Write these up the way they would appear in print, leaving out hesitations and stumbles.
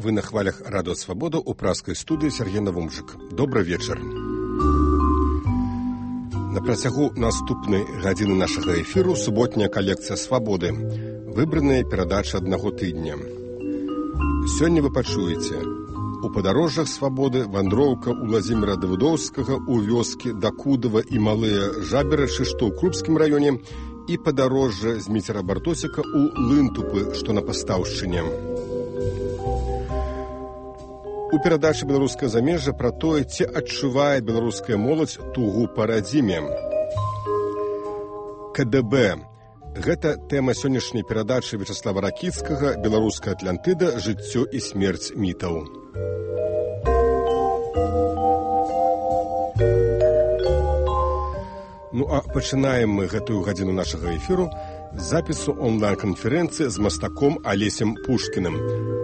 Вы на хвалях Радио Свобода у праскай студыі Сергей Навумжык. Добрый вечар. На працягу наступнай гадзіны нашага эфіру суботняя калекцыя «Свабоды». Выбраныя перадачы аднаго тыдня. Сёння вы пачуеце: у падарожжах свабоды вандроўка Уладзіміра Давыдоўскага ў вёскі Дакудава і Малыя Жаберачы, што ў Крупскім раёне, і падарожжа Зміцера Бартосіка ў Лынтупы, што на Пастаўшчыне. У перадачы «Беларускае замежжа» пра тое, ці адчувае беларуская моладзь тугу па радзіме. КДБ. Гэта тэма сённяшняй перадачы Вячаслава Ракіцкага «Беларуская Атлантыда. Жыццё і смерць мітаў». Ну а пачынаем мы гэтую гадзіну нашага эфіру з запісу онлайн-канферэнцыі з мастаком Алесем Пушкіным.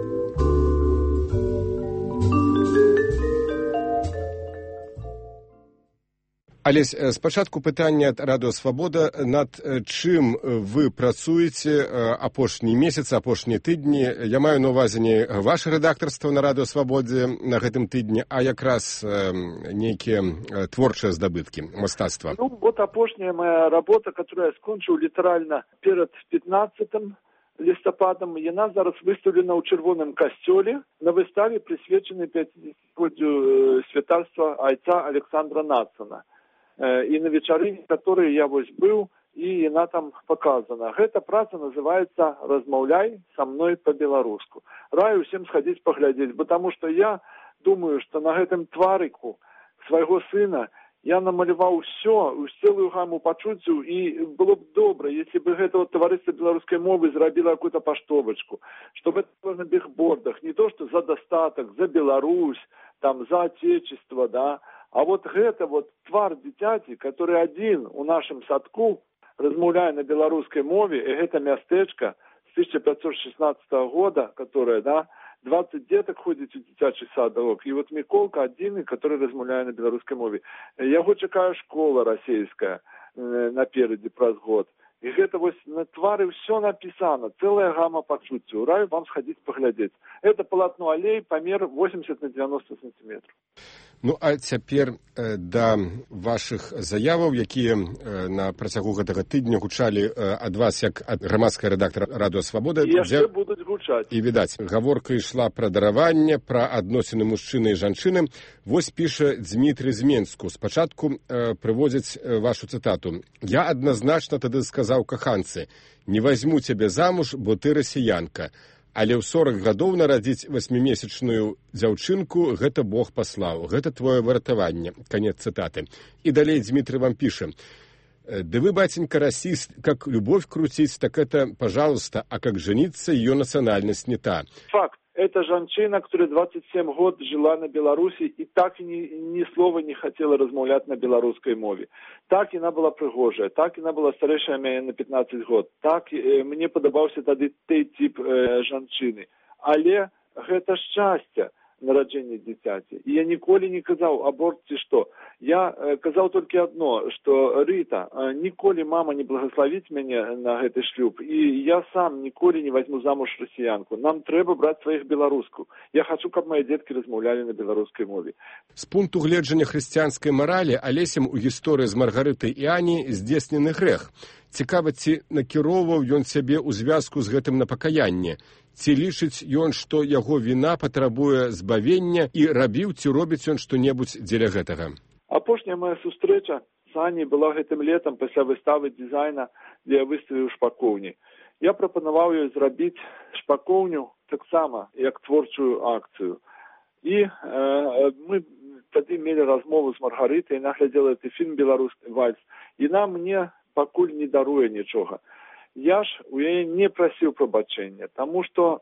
Алесь, спачатку пытанне ад Радыё Свабода, над чым вы працуеце апошнія месяцы, апошнія тыдні. Я маю на ўвазе не ваше рэдактарства на Радыё Свабодзе на гэтым тыдні, а якраз нейкія творчыя здабыткі мастацтва. Ну, вот апошняя моя работа, которую я скончыў літаральна перад 15 лістападам, яна зараз выстаўлена ў Чырвоным касцёле на выставе, прысвечанай 50-годдзю святарства айца Александра Нацана. І на вечарыне, которой я вось быў, і яна там показана. Гэта праца называецца «Размаўляй са мной па-беларуску». Раю всем сходить поглядеть, потому что я думаю, что на гэтым тварыку свайго сына я намаляваў усё, цэлую гаму пачуццяў, і было б добра, если бы гэта вот таварыства беларускай мовы зрабіла какую-то паштовачку, чтобы это было на бігбордах, не то, что за дастатак, за Беларусь, там, за отечество, да, а вот гэта вот твар дзіцяці, который адзін у нашым садку размаўляе на беларускай мове, і гэта мястэчка з 1516 года, которая, да, 20 деток ходзіць у дзіцячы садок, і вот Міколка адзіны, который размаўляе на беларускай мове. Яго чакае школа расейская наперадзе праз год. І гэта вось на твары ўсё напісана, цэлая гама пачуццяў. Раю вам сходить поглядеть. Это полотно алей, памер 80 на 90 сантиметров. Ну, а цяпер да вашых заяваў, якія на працягу гэтага тыдня гучалі ад вас, як ад грамадскага рэдактара Радыё Свабода. І яшчэ будуць гучаць. І, відаць, гаворка ішла пра дараванне, пра адносіны мужчыны і жанчыны. Вось піша Дзмітрый з Менску. Спачатку прыводзіць вашу цытату. «Я адназначна тады сказаў каханцы: не возьму цябе замуж, бо ты расіянка. Але ў 40 гадоў нарадзіць 8-месячную дзяўчынку гэта Бог паслаў. Гэта твоё выратаванне». Канец цытаты. І далей Дзмітрый вам піша: «Да вы, батенька, расист, как любовь крутить, так это, пожалуйста, а как жениться, ее национальность не та». Факт. Это женщина, которая 27 год жила на Беларуси и так ни слова не хотела размаўляць на беларускай мове. Так яна была прыгожая, так яна была старэйшая мяне на 15 год. Так мне падабаўся тады той тип жанчыны. Але гэта шчасце, нараджэнне дзіцяці. І я ніколі не казаў аборт ці што. Я казаў толькі адно, што Рыта, ніколі мама не благословіць мяне на гэты шлюб, і я сам ніколі не возьму замуж расіянку. Нам трэба браць сваіх беларускаў. Я хачу, каб мае дзеткі размаўлялі на беларускай мове. З пункту гледжання хрысціянскай маралі Алесем у гісторыі з Маргарытай і Ані здзейснены грэх. Цікава, ці накіроўваў ён сябе ў звязку з гэтым на пакаянне? Ці лічыць ён, што яго віна патрабуе збавення, і рабіў ці робіць ён што-небудзь дзеля гэтага? Апошняя моя сустрэча з Аней была гэтым летам пасля выставы дызайна, дзе я выставіў шпакоўні. Я прапанаваў ёй зрабіць шпакоўню таксама як творчую акцыю. І мы тады мелі размову з Маргарытай, яна глядзела гэты фільм «Беларускі вальс», і яна мне пакуль не даруе нічога. Я ж у яе не прасіў прабачэння, таму што,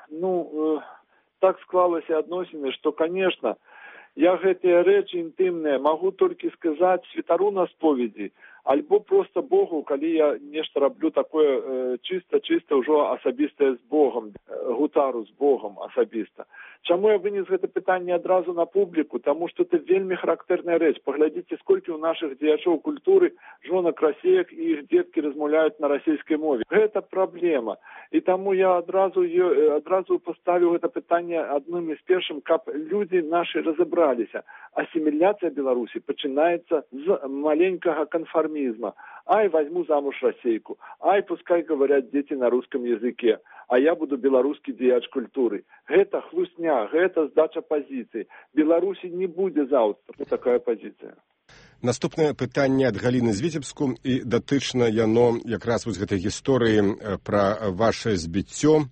так склалася адносіны, што, конечно, я гэтыя рэчы інтымныя магу толькі сказаць святару на споведзі, альбо просто Богу, калі я нешта раблю такое чыста ўжо асабістае з Богом, гутару з Богом асабіста. Чаму я вынес гэта пытанне адразу на публіку? Таму што это вельмі характэрная рэч. Паглядзіце, сколькі ў нашых дзеячоў культуры жонак расеек і іх дзеткі размаўляюць на расійскай мове. Гэта праблема. І таму я адразу паставіў гэта пытанне адным з першым, каб людзі нашы разабраліся. Асіміляцыя Беларусі пачынаецца з маленькага канфармізма. Ай, возьму замуж расейку. Ай, пускай говорят дети на русском языке. А я буду беларускі дзеяч культуры. Гэта хлусня, гэта здача пазіцыі. Беларусі не будзе заўтра такая пазіцыя. Наступнае пытанне ад Галіны з Віцебску, і датычна яно якраз вось гэтай гісторыі пра ваше збіццё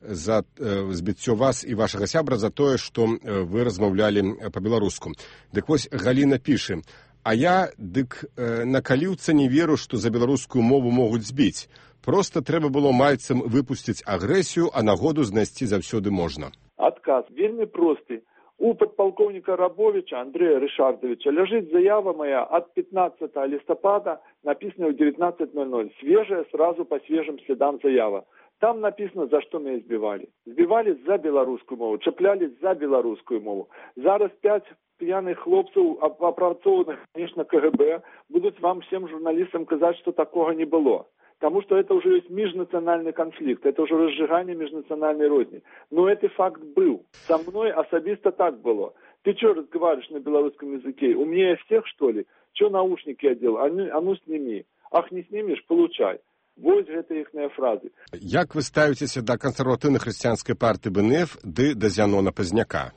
вас і вашага сябра за тое, што вы размаўлялі па-беларуску. Дык вось Галіна піша: а я на каліўца не веру, што за беларускую мову могуць збіць. Просто трэба было мальцам выпусціць агрэсію, а нагоду знайсці заўсёды можна. Адказ вельмі просты. У падпалкоўніка Рабовича Андрея Рышардовича ляжыць заява моя ад 15 листопада, написана в 19:00. Свежая, сразу по свежим следам заява. Там написано, за что меня избивали. Збивали за беларускую мову, чаплялись за беларускую мову. Зараз 5 пьяных хлопцев, опрацованных, конечно, КГБ, будут вам всем журналистам сказать, что такого не было. Потому что это уже есть межнациональный конфликт, это уже разжигание межнациональной розни. Но этот факт был. Со мной особисто так было. Ты что разговариваешь на белорусском языке? Умнее всех, что ли? Что наушники одел? А ну сними. Ах, не снимешь? Получай. Вось гэта іхныя фразы. Як вы ставіцеся да кансерватыўна-хрысціянскай партыі БНФ ды да Зянона Пазняка?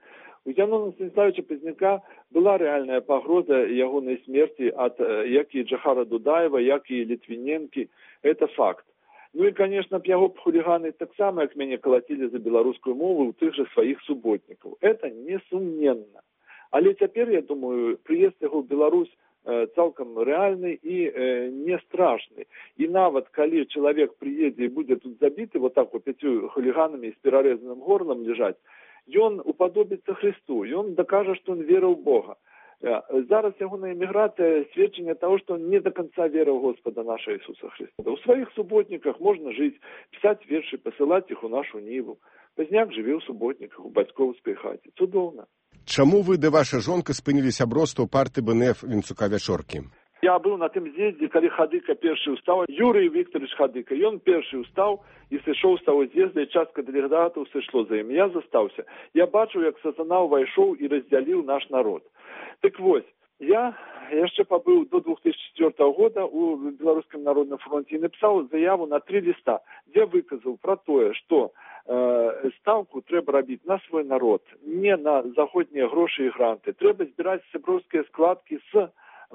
У Зянона Станіславовича Пазняка была рэальная пагроза ягонай смерці ад як і Джахара Дудаева, як і Літвіненкі. Это факт. Ну і, конечно, яго хуліганы таксама, як мяне калацілі за беларускую мову ў тых жа сваіх суботнікаў. Это несумненна. Але цяпер, я думаю, прыезд яго ў Беларусь цалкам рэальны і не страшны. І нават калі чалавек прыедзе і будзе тут забіты вот так вот 5 хуліганамі з перарэзаным горлам лежаць, ён уподобится Христу, ён докажа, что он верил в Бога. Зараз ягоная эміграцыя сведчанне того, что он не до конца верил в Господа нашего Иисуса Христа. У своих субботниках можно жить, писать верши, посылать их у нашу Ниву. Пазняк жыве ў суботниках, у бацькоўскай хаце. Цудоўна. Чаму вы ды ваша жонка спынілі сяброўства ў партыі БНФ Вінцука Вячоркі? Я был на тым з'ездзе, калі Хадыка першы ўстаў. Юрий Викторович Хадыка, ён першы ўстаў і сышоў з таго з'езда, і частка дэлегатаў сышло за ім. Я застаўся. Я бачыў, як сатана ўвайшоў і раздзяліў наш народ. Так вось, я яшчэ пабыў до 2004 года у Беларускім народным фронте і напісаў заяву на 3 ліста, дзе выказаў пра тое, што ставку трэба рабіць на свой народ, не на заходнія грошы і гранты. Трэба збіраць сяброўскія складкі з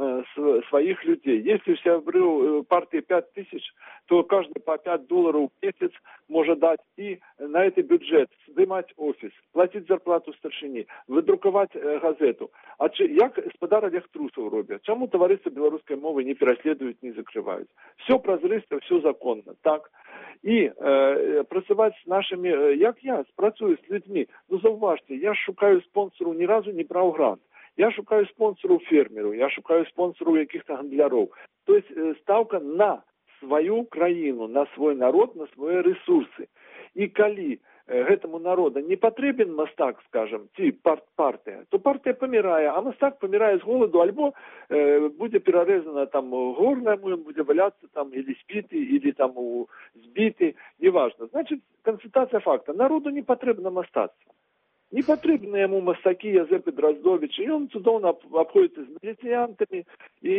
своих людей. Если у сябры партии 5000, то каждый по $5 в месяц может дать и на этот бюджет сдымать офис, платить зарплату старшине, выдруковать газету. А як господар Олег Трусов робят? Чему товариство белорусской мовы не переследуют, не закрывают? Все прозрысто, все законно. Так. И працевать с нашими, як я, працую с людьми. Ну, зауважьте, я шукаю спонсору, ни разу не брал грант. Я шукаю спонсору фермеру, я шукаю спонсору каких-то гандляров. То есть ставка на свою краіну, на свой народ, на свои ресурсы. И коли гэтому народу не потребен мастак, скажем, ці партия, то партия помирає, а мастак помирає з голоду, альбо буде перерезано там горло, он буде валяться там, или спитый, или там збитый, неважно. Значит, констатация факта. Народу не потребно мастаться. Не патрэбны яму мастакі Язэп Драздович, і ён цудоўна абходзіцца з міліцыянтамі і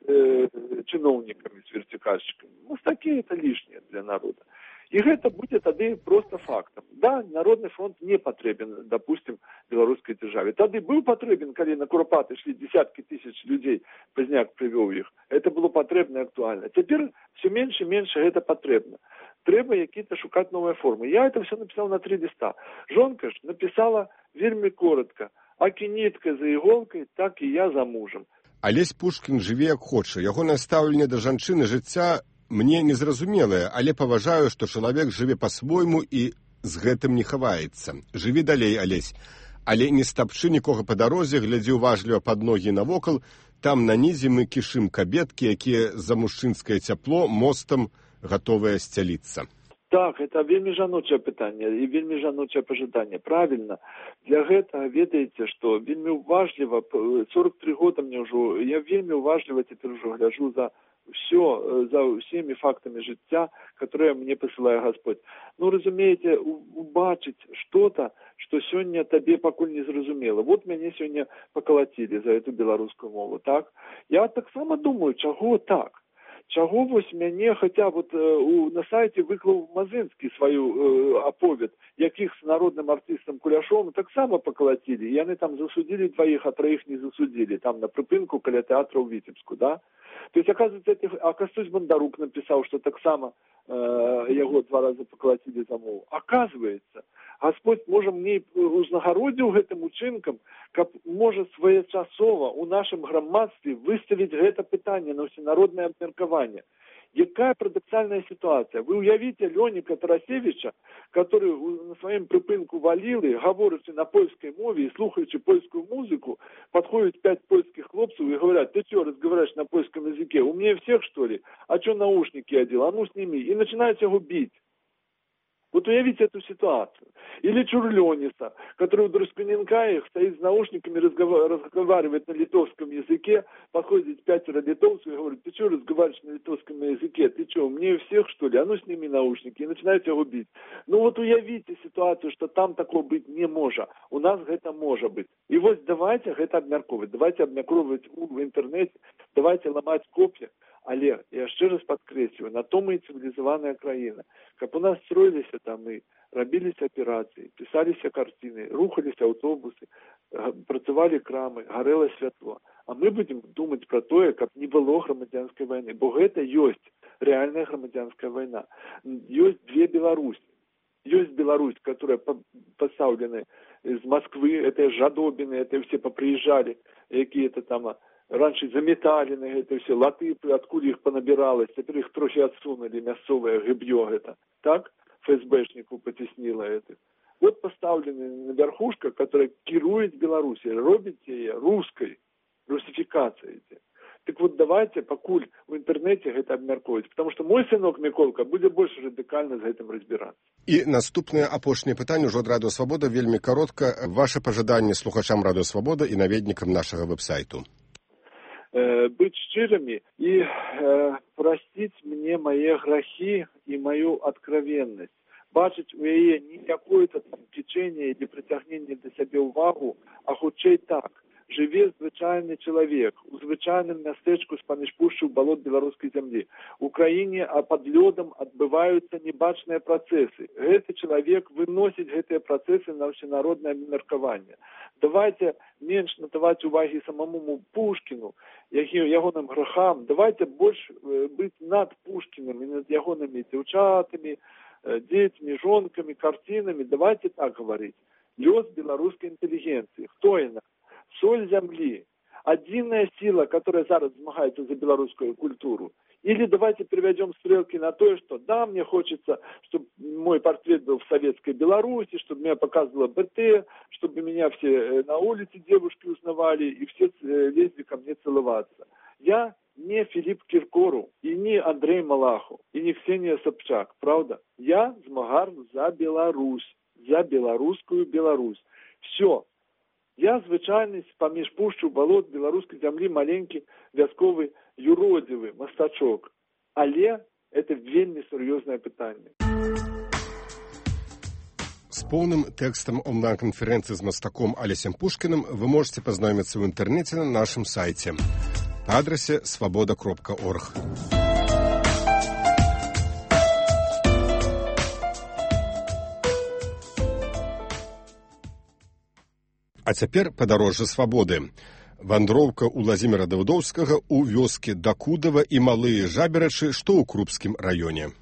чыноўнікамі, з вертыкальшчыкамі. Мастакі это лішнее для народа. І гэта будзе тады проста фактам. Да, Народны фронт не патрэбен, допустим, беларускай дзяржаве. Тады быў патрэбен, калі на Курпаты ішлі десяткі тысяч людзей, Пазняк прывёў іх. Это было патрэбна і актуальна. Цяпер все менш і менш гэта патрэбна. Трэба какие-то шукать новые формы. Я это все написал на 3 листа. Жонка ж написала вельми коротко. Аки нитка за иголкой, так и я за мужем. Алесь Пушкін жыве як хоча. Ягонае стаўленне да жанчыны жыцця мне незразумелае, але паважаю, што чалавек жыве па-свойму і з гэтым не хаваецца. Жыві далей, Алесь. Але не стапчы нікога па дарозе, глядзі уважліва пад ногі навокал, там на нізе мы кішым кабеткі, якія за мужчынскае цяпло мостам гатовыя сцяліцца. Так, это вельмі жаночае пытанне і вельмі жаночае пажаданне. Правильно. Для гэтага ведаеце, што вельмі уважліва, 43 года мне ўжо, я вельмі уважліва цяпер ужо гляджу за всеми фактами жыцця, которые мне посылае Господь. Ну, разумееце, убачыць что-то, что сёння табе пакуль не зразумела. Вот мяне сёння поколотили за эту беларускую мову, так? Я таксама думаю, чаго так? Чаго вось мяне, хаця вот на сайце выклаў Мазынскі сваю аповед, якіх з народным артыстам Куляшовым таксама поколотили. Яны там засудили 2, а 3 не засудили. Там на прыпынку каля тэатра ў Віцебску, да? То есть, оказывается, Костусь Бондарук написал, что так само его 2 раза поколотили за мову. Оказывается, Господь можа мне узнагародзіў гэтым учынкам, каб можа своечасова у нашым грамадстве выставіць гэта пытанне на ўсенароднае абмеркаванне. Якая парадоксальная ситуация. Вы уявите Лёніка Тарасевича, который на своем припынку валилы, говорячи на польской мове и слухаючи польскую музыку, подходят 5 польских хлопцев и говорят: ты что, разговариваешь на польском языке? Умнее всех, что ли? А что наушники одел? А ну сними. И начинают его бить. Вот уявите эту ситуацию. Или Чурлёниса, который в Друсканенкаях стоит с наушниками, разговаривает на литовском языке, подходит 5 литовцев и говорит: ты что разговариваешь на литовском языке? Ты что, умнее всех, что ли? А ну сними наушники. И начинают его бить. Ну вот уявите ситуацию, что там такого быть не может. У нас это может быть. И вот давайте это обмярковывать. Давайте обмярковывать в интернете. Давайте ломать копья. Але, я ще раз подкреслюю, на то мы и цивилизованная краина. Как у нас строились там и робились операции, писались картины, рухались автобусы, працевали крамы, горело святло. А мы будем думать про то, как не было громадянской войны. Бо это есть реальная громадянская война. Есть 2 Беларуси. Есть Беларусь, которая поставлена из Москвы, это жадобины, это все поприезжали, какие-то там... Раньше заметали на это все латы, откуда их понабиралось, теперь их трохи отсунули, мясцовое гыбье это. Так? ФСБшнику потеснило это. Вот поставлена верхушка, которая кирует Белоруссией, робит ее русской, русификацией. Так вот давайте, покуль в интернете это обмярковывать, потому что мой сынок Миколка будет больше радикально за этим разбираться. І наступне апошняе пытанне ўжо ад Радыё Свабода, вельмі каротка. Ваше пажаданне слухачам Радыё Свабода і наведнікам нашага веб-сайту. Быть щирыми и простить мне мои грехи и мою откровенность. Бачить у яе не какое-то течение или притягнение до себе увагу, а хутчэй так. Живе звычайны чалавек у звычайным мястэчку з-паміж пушчы ў балот беларускай зямлі. У краіне пад лёдам адбываюцца небачныя працэсы. Гэты чалавек выносіць гэтыя працэсы на ўсенароднае абмеркаванне. Давайте менш надаваць увагі самому Пушкіну, ягоным грахам. Давайте больш быць над Пушкіным і над ягонымі дзяўчатамі, дзецьмі, жонкамі, картинами. Давайте так говорить. Лёс беларускай интеллигенции. Кто она? Соль земли. Одинная сила, которая зараз змагается за белорусскую культуру. Или давайте переведем стрелки на то, что да, мне хочется, чтобы мой портрет был в советской Беларуси, чтобы меня показывало БТ, чтобы меня все на улице девушки узнавали и все лезли ко мне целоваться. Я не Филипп Киркоров и не Андрей Малахов и не Ксения Собчак, правда? Я змагарну за Беларусь, за белорусскую Беларусь. Все. Я звычайны паміж пушчу балот беларускай зямлі маленькі вясковы юродзівы мастачок. Але это вельмі сур'ёзнае пытанне. С поўным тэкстам онлайн-канферэнцыі з мастаком Алесем Пушкіным вы можете пазнаёміцца ў інтэрнэце на нашым сайце па адрасе svoboda.org. А цяпер падарожжа свабоды. Вандроўка Уладзіміра Давыдоўскага ў вёскі Дакудава і Малыя Жаберачы, што ў Крупскім раёне.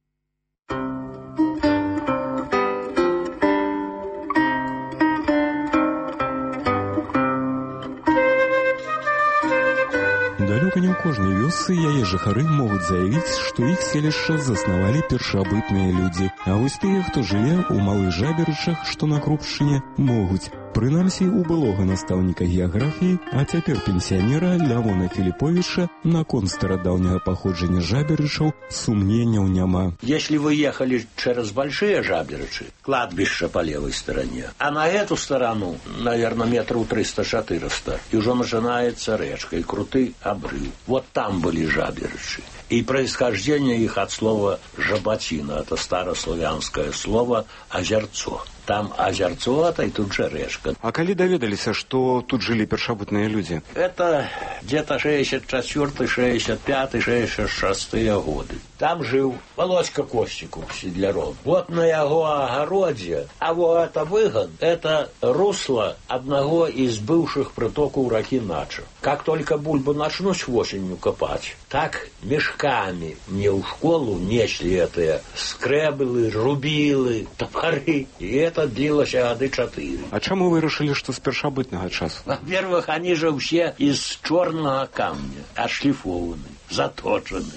Далёка не ў кожнай вёсцы яе жыхары могуць заявіць, што іх селішча заснавалі першабытныя людзі. А вось тыя, хто жыве ў Малых Жаберачах, што на Крупшчыне, могуць. Прынамсі, у былога настаўніка геаграфіі, а цяпер пенсіянера Лявона Філіповіча наконт старадаўняга паходжання жаберычаў сумненняў няма. Если вы ехали через большие жаберычы, кладбище по левой стороне, а на эту сторону, наверное, метров 300-400, и уже начинается речка и крутый обрыв. Вот там были жаберычи. И происхождение их от слова «жаботина». Это старославянское слово «озерцо». Там озерцо, а и тут же речка. А калі даведаліся, што тут жылі першабытныя людзі? Это где-то 64, 65, 66 годы. Там жил Володька Костиков, Седляров. Вот на его огороде, а вот это выгон, это русло одного из бывших притоков реки Нача. Как только бульбу начнут осенью копать, так мешками мне в школу несли это скребелы, рубилы, топоры. И это длилось годы 4. А чаму вы вырашылі, што з першабытнага часу? Во-первых, они же все из черного камня, отшлифованы, заточены.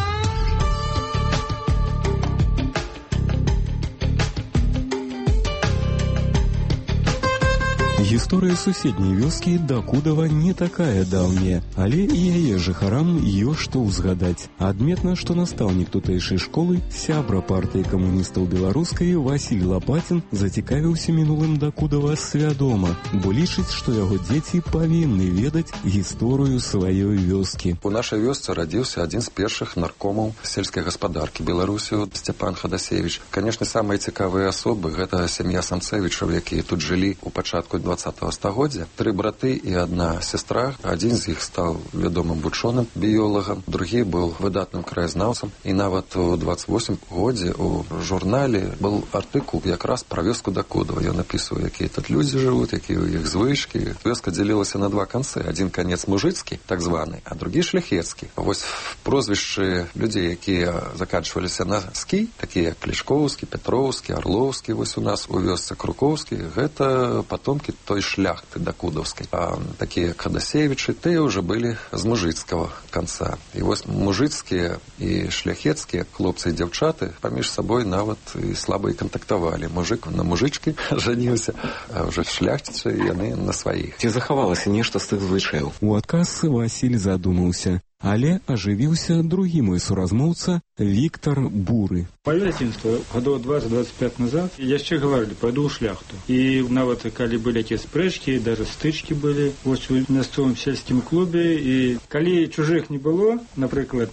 Гісторыя суседняй вёскі Дакудава не такая даўняя, але і яе жыхарам ёсць што ўзгадаць. Адметна, што настаўнік тутэйшай школы, сябра партыі камуністаў беларускай Васіль Лапатін зацікавіўся мінулым Дакудава свядома, бо лічыць, што яго дзеці павінны ведаць гісторыю сваёй вёскі. У нашай вёсцы радзіўся адзін з першых наркомаў сельскай гаспадаркі Беларусі Сцяпан Хадасевіч. Канешне, самыя цікавыя асобы гэта сям'я Самцевічаў, якія тут жылі ў пачатку 20-го стагоддзя. 3 браты і 1 сестра. Адзін з іх стаў вядомым вучоным біёлагам, другі быў выдатным краязнаўцам. І нават у 28 годзе у журнале быў артыкул якраз пра вёску Дакудава. Ён напісаў, якія тут людзі жывуць, якія ў іх звычкі. Вёска дзялілася на 2 канцы. Адзін канец мужыцкі, так званы, а другі шляхецкі. Вось прозвішчы людзей, якія заканчваліся на скі, такія як Клішкоўскі, Петроўскі, Арлоўскі, вось у нас у вёсцы Крукоўскі, гэта патомкі той шляхты дакудаўскай. А такія як Хадасевічы, тыя ўжо былі з мужыцкага канца. І вось мужыцкія і шляхецкія хлопцы і дзяўчаты паміж сабой нават і слаба і кантактавалі. Мужык на мужычкі жаніўся, а ўжо шляхціцы яны на сваіх. Ці захавалася нешта з тых звычаяў? У адказ Васіль задумаўся. Але ажывіўся другі мой суразмоўца Віктор Буры. Маё дзяцінства гадоў 20-25 назад яшчэ гаварылі, пайду ў шляхту. І нават калі былі якія спрэчкі, даже стычкі былі вось у мясцовым сельскім клубе, і калі чужых не было, напрыклад,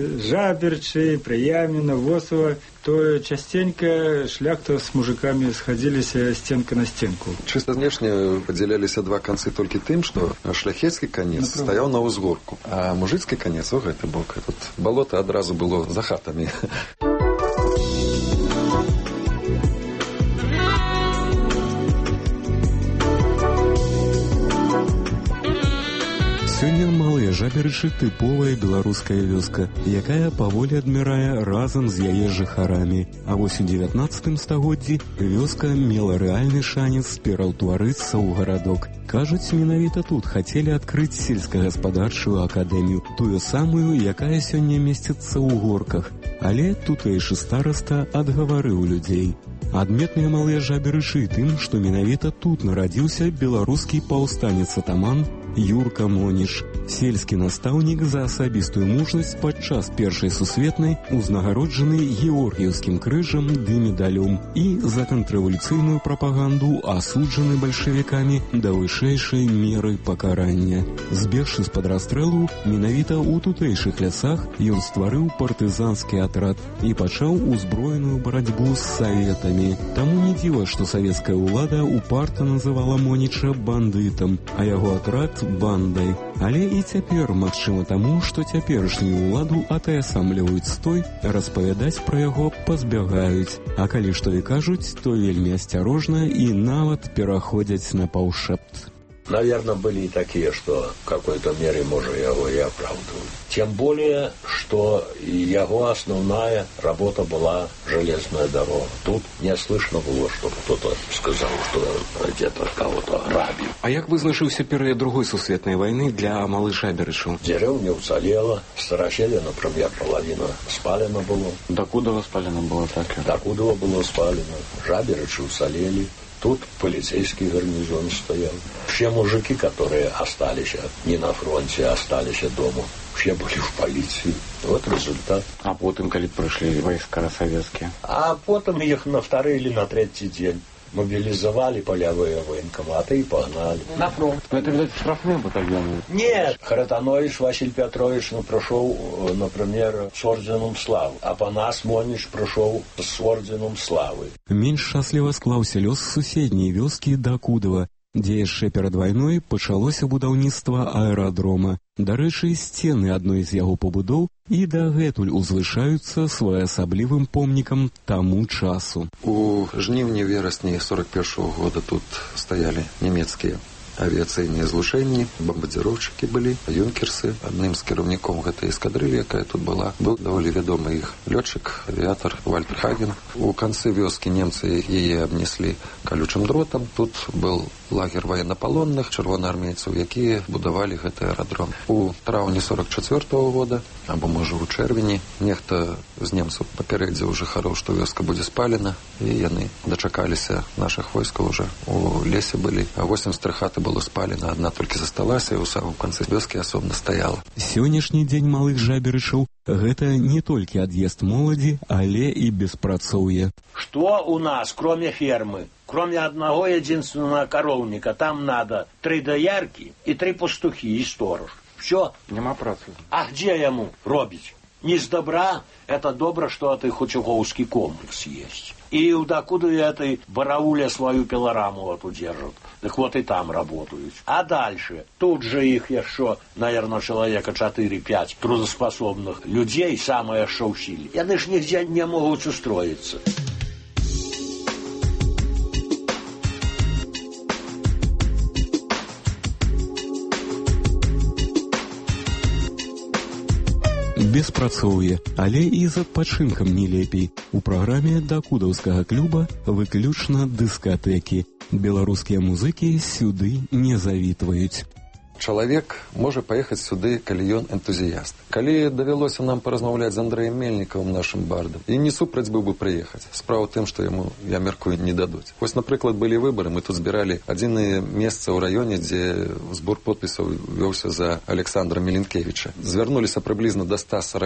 Жаберчы, Прыяміна, Восова, то частенька шляхта з мужикамі схадзіліся стенка на стенку. Чыста знешне падзяляліся 2 канцы толькі тым, што шляхецкі канец стаяў на ўзгорку, а мужыцкі канец у гэты бок. Тут балота адразу было за хатамі. Сёння Малыя Жаберычы тыповая беларуская вёска, якая паволі адмірае разам з яе жыхарамі. А вось у 19 стагоддзі вёска мела рэальны шанец пераўтварыцца ў гарадок. Кажуць, менавіта тут хацелі адкрыць сельскагаспадарчую акадэмію, тую самую, якая сёння месціцца ў горках. Але тутэйшы стараста адгаварыў людзей. Адметныя Малыя Жаберычы тым, што менавіта тут нарадзіўся беларускі паўстанец-атаман Юрка Моніш, сельскі настаўнік за асабістую мужнасць падчас Першай сусветнай, узнагароджаны Георгіевскім крыжам ды медалём, і за контррэвалюцыйную прапаганду асуджаны бальшавікамі да вышэйшай меры пакарання. Збегшы з-пад расстрэлу, менавіта ў тутэйшых лясах ён стварыў партызанскі атрад і пачаў узброеную барацьбу з саветамі. Таму не дзіва, што савецкая ўлада упарта называла Моніча бандытам, а яго атрад бандай. Але і цяпер магчыма таму, што цяперашнюю ўладу атаясамліваюць з той, распавядаць пра яго пазбягаюць. А калі што і кажуць, то вельмі асцярожна і нават пераходзяць на паўшэпт. Наверное, были и такие, что в какой-то мере, может, его и оправдывают. Тем более, что его основная работа была железная дорога. Тут не слышно было, чтобы кто-то сказал, что где-то кого-то грабил. А як вызначыўся перыяд Другой сусветнай вайны для Малых Жаберычаў? Деревня уцелела. Старощелье, например, половина спалена было. Дакудова спалена было, так? Дакудова было спалено. Жаберычы уцелели. Тут полицейский гарнизон стоял. Все мужики, которые остались не на фронте, а остались дома, все были в полиции. Вот результат. А потом, когда пришли войска советские? А потом их на второй или на третий день мобилизовали полевые военкоматы и погнали. На фронт. Но это, видать, штрафные батальоны? Нет. Харатанович Василий Петрович прошел, например, с орденом славы. А Панас Монич прошел с орденом славы. Менш шчасліва склаўся лёс суседняй вёскі Дакудова, дзе яшчэ перад вайной пачалося будаўніцтва аэрадрома. Дарэчы, сцены адной з яго пабудоў і дагэтуль узвышаюцца своеасаблівым помнікам таму часу. У жніўні-верасні 41-го года тут стаялі нямецкія авіяцыйныя злучэнні, бомбардзіроўшчыкі былі, юнкерсы. Адным з кіраўнікоў гэтай эскадрылі, якая тут была, был даволі вядомы іх лётчык, авіятар Вальтер Хаген. У канцы вёскі немцы яе абнеслі калючым дротам. Тут был лагер военнопалонных чырвонаармейцаў, якія будавалі гэты аэрадром. У траўні 44-го года, або можа у чэрвені, нехта з немцаў папярэдзіў жыхароў, што вёска будзе спалена, і яны дачакаліся нашых войскаў уже. У лесе былі, а 83 хаты было спалена, адна толькі засталася, і ў самым канцы вёскі асобна стаяла. Сённяшні дзень малых жаберычаў – гэта не толькі ад'езд моладзі, але і беспрацоўе. Что у нас, кроме фермы? Кроме одного единственного коровника, там надо 3 доярки и 3 пастухи и сторож. Все. Нема працы. А где ему робить? Не с добра, это добро, что это Хучуговский комплекс есть. И докуда этой барауле свою пилораму эту держат. Так вот и там работают. А дальше, тут же их еще, наверное, человека 4-5 трудоспособных людей, самое что в силе. И они ж нигде не могут устроиться. Беспрацоўе, але і з адпачынкам не лепей. У праграме дакудаўскага клуба выключна дыскатэкі. Беларускія музыкі сюды не завітваюць. Чалавек можа паехаць сюды, калі ён энтузіяст. Калі давялося нам паразмаўляць з Андрэем Мельнікавым, нашым бардам, і не супраць быў бы прыехаць. Справа ў тым, што яму, я мяркую, не дадуць. Вось, напрыклад, былі выбары, мы тут збіралі адзінае месца ў раёне, дзе збор подпісаў вёўся за Александра Міленкевіча. Звярнуліся прыблізна до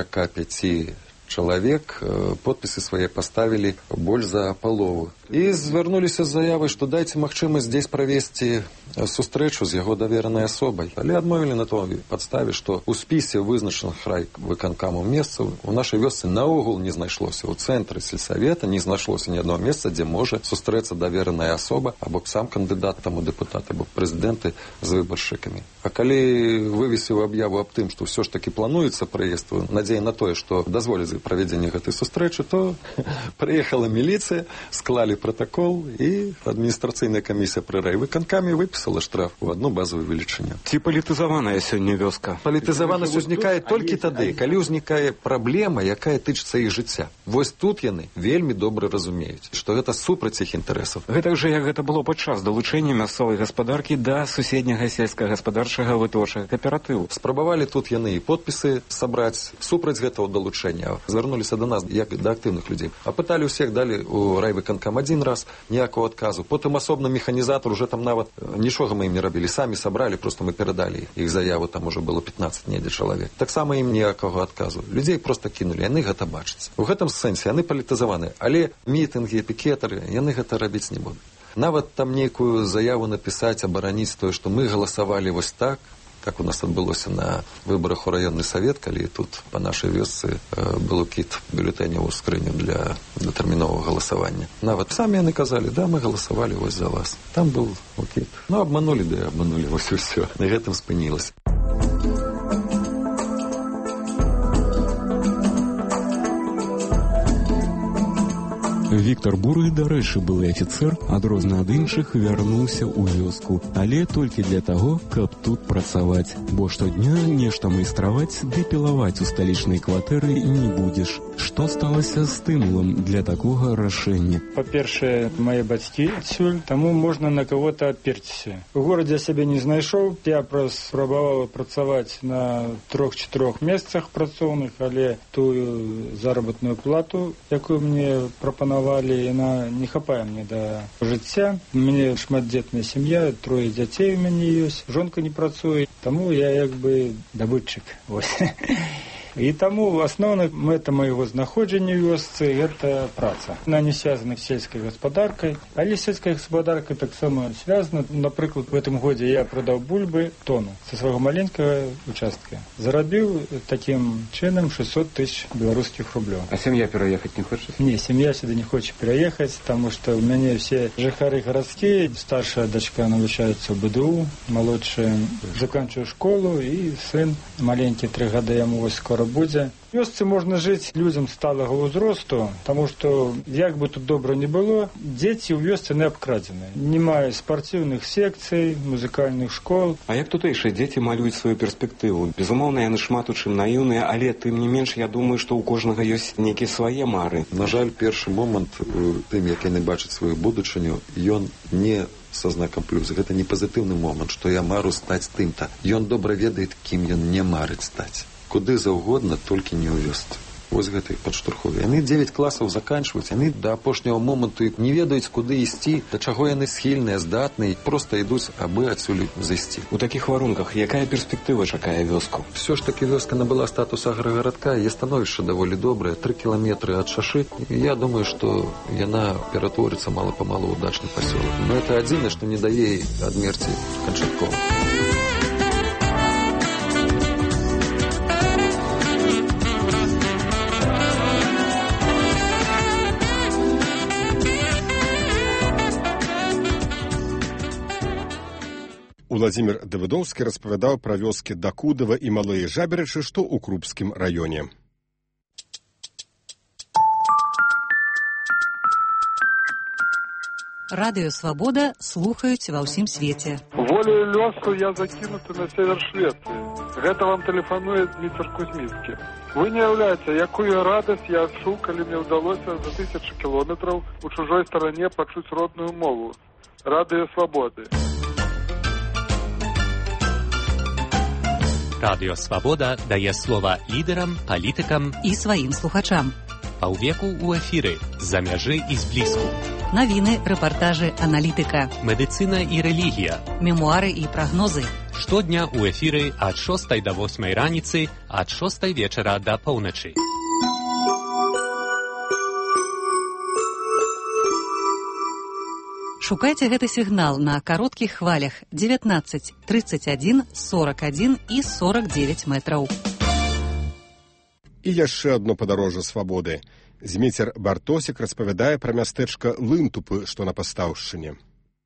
145 чалавек, подпісы свае паставілі больш за палову. І звярнуліся з заявай, што дайце магчымасць здесь правесці сустрэчу з яго даверанай асобай. Але адмовілі на той падставе, што ў спісе вызначаных райвыканкамаў месцаў у нашай вёсцы наогул не знайшлося. У цэнтры сельсавета не знайшлося ні аднаго месца, дзе можа сустрэцца давераная асоба або сам кандыдат там у дэпутаты, або прэзідэнты з выбаршчыкамі. А калі вывесіў аб'яву аб тым, што ўсё ж такі плануецца прыезд, надзея на тое, што дазволяць правядзенне гэтай сустрэчы, то прыехала міліцыя, склалі протокол, і адміністрацыйная камісія пры райвыканкаме выпісала штраф у одну базовую велічыню. Ці палітызаваная сёння вёска? Палітызаванасць узнікае толькі тады, калі ўзнікае праблема, якая тычыцца іх жыцця. Вось тут яны вельмі добра разумеюць, што гэта супраць іх інтарэсаў. Гэта ж як гэта было падчас далучэння мясцовай гаспадаркі да суседняга сельскагаспадарчага вытворчага кааператыву. Спрабавалі тут яны і подпісы сабраць супраць гэтага далучэння. Звярнуліся до нас як да актыўных людзей. Апыталі ўсіх, далі у райвыканкам один раз, ніякого адказу. Потым асобна механізатор уже там нават нічога мы ім не рабілі, самі сабралі, просто мы перадалі іх заяву, там уже было 15 недзе чалавек. Таксама ім ніякага адказу. Людзей просто кінулі, яны гэта бачаць. У гэтым сэнсе яны палітызаваны, але мітынгі, пікетары, яны гэта рабіць не будуць. Нават там нейкую заяву напісаць, абараніць тое, што мы галасавалі вось так, как у нас адбылося на выборах у районны савет, калі тут па нашай вёсцы был укід бюлетэняў у скрыню для датэрміновага галасавання. Нават самі яны казалі, да, мы галасавалі вось за вас. Там быў укід. Ну, абманулі, да і абманулі, вось і ўсё. На гэтым спынілася. Віктор Бурый, дарэчы, былы афіцэр, адрозна ад іншых вярнуўся ў вёску, але толькі для таго, каб тут працаваць, бо штодня нешта майстраваць ды пілаваць у сталічнай кватэры не будзеш. Што сталася стымулам для такога рашэння? Па-першае, мае бацькі адсюль, таму можна на кого-то аперціся. У горадзе сябе не знайшоў, я спрабаваў працаваць на 3-4 месцах працоўных, але тую заработную плату, якую мне прапанавалі, планавалі, яна не хапае мне да жыцця. У мяне шматдзетная сям'я, 3 дзяцей у мяне ёсць, жонка не працуе, таму я як бы дабытчык. Вось. І таму асноўная мэта майго знаходжання ў вёсцы – гэта праца. Яна не связана з сельскай гаспадаркай, але сельская гаспадарка таксама связана. Напрыклад, в этом годзе я прадаў бульбы тону са свайго маленькага участка. Зарабіў такім чынам 600 000 беларускіх рублёў. А сям'я пераехаць не хоча? Не, сям'я сюды не хоча пераехаць, таму што ў мяне все жыхары гарадскія. Старшая дачка навучаецца ў БДУ, малодшая заканчвае школу, і сын маленькі 3 гады, яму вось скоро будзе. В вёсцы можна жыць людзям сталага ўзросту, таму што, як бы тут добра не было, дзеці ў вёсцы не абкрадзеныя. Немає спартыўных секцый, музыкальных школ. А як тутэйшыя дзеці малююць сваю перспектыву? Безумоўна, яны шмат у чым наіўныя, але тым не менш, я думаю, што ў кожнага ёсць нейкія свае мары. На жаль, першы момант тым, як яны бачаць сваю будучыню, ён не са знакам плюс. Гэта не пазітыўны момант, што я мару стаць тым-то. Ён добра ведае, кім ён не марыць стаць. Куды заўгодна, толькі не ў вёсцы. Вось гэта і падштурхове. Яны 9 класаў заканчваюць, яны да апошняго моманту не ведаюць, куды ісці, да чаго яны схільныя, здатныя, проста ідуць, абы адсюль зайсці. У такіх варунках якая перспектыва чакае вёску? Все ж таки вёска набыла статус аграгарадка, яе становішча даволі добрае, 3 кіламетры ад шашы. Я думаю, што яна ператворыцца мала-памалу ў дачны пасёлак. Но это адзінае, што не дае адмерці канчаткова. Уладзімір Давыдоўскі распавядаў пра вёскі Дакудава і Малыя Жаберычы, што ў Крупскім раёне. Радыё «Свабода» слухаюць ва ўсім свеце. Волею лёсу я закінуты на север Швецыі. Гэта вам тэлефануе Дмітр Кузьміцкі. Вы не ўяўляеце, якую радасць я адчуў, калі мне ўдалося за 1000 кілометраў у чужой старане пачуць родную мову. Радыё «Свабоды». Радыё «Свабода» дае слова лідарам, палітыкам і сваім слухачам. Паўвеку ў эфіры, з-за мяжы і зблізку. Навіны, рэпартажы, аналітыка. Медыцына і рэлігія. Мемуары і прагнозы. Штодня ў эфіры ад 6 до 8 раніцы, ад 6 вечара да поўначы. Шукайце гэты сігнал на кароткіх хвалях 19, 31, 41 і 49 метраў. І яшчэ адно падарожжа свабоды. Зміцер Бартосік распавядае пра мястэчка Лынтупы, што на Пастаўшчыне.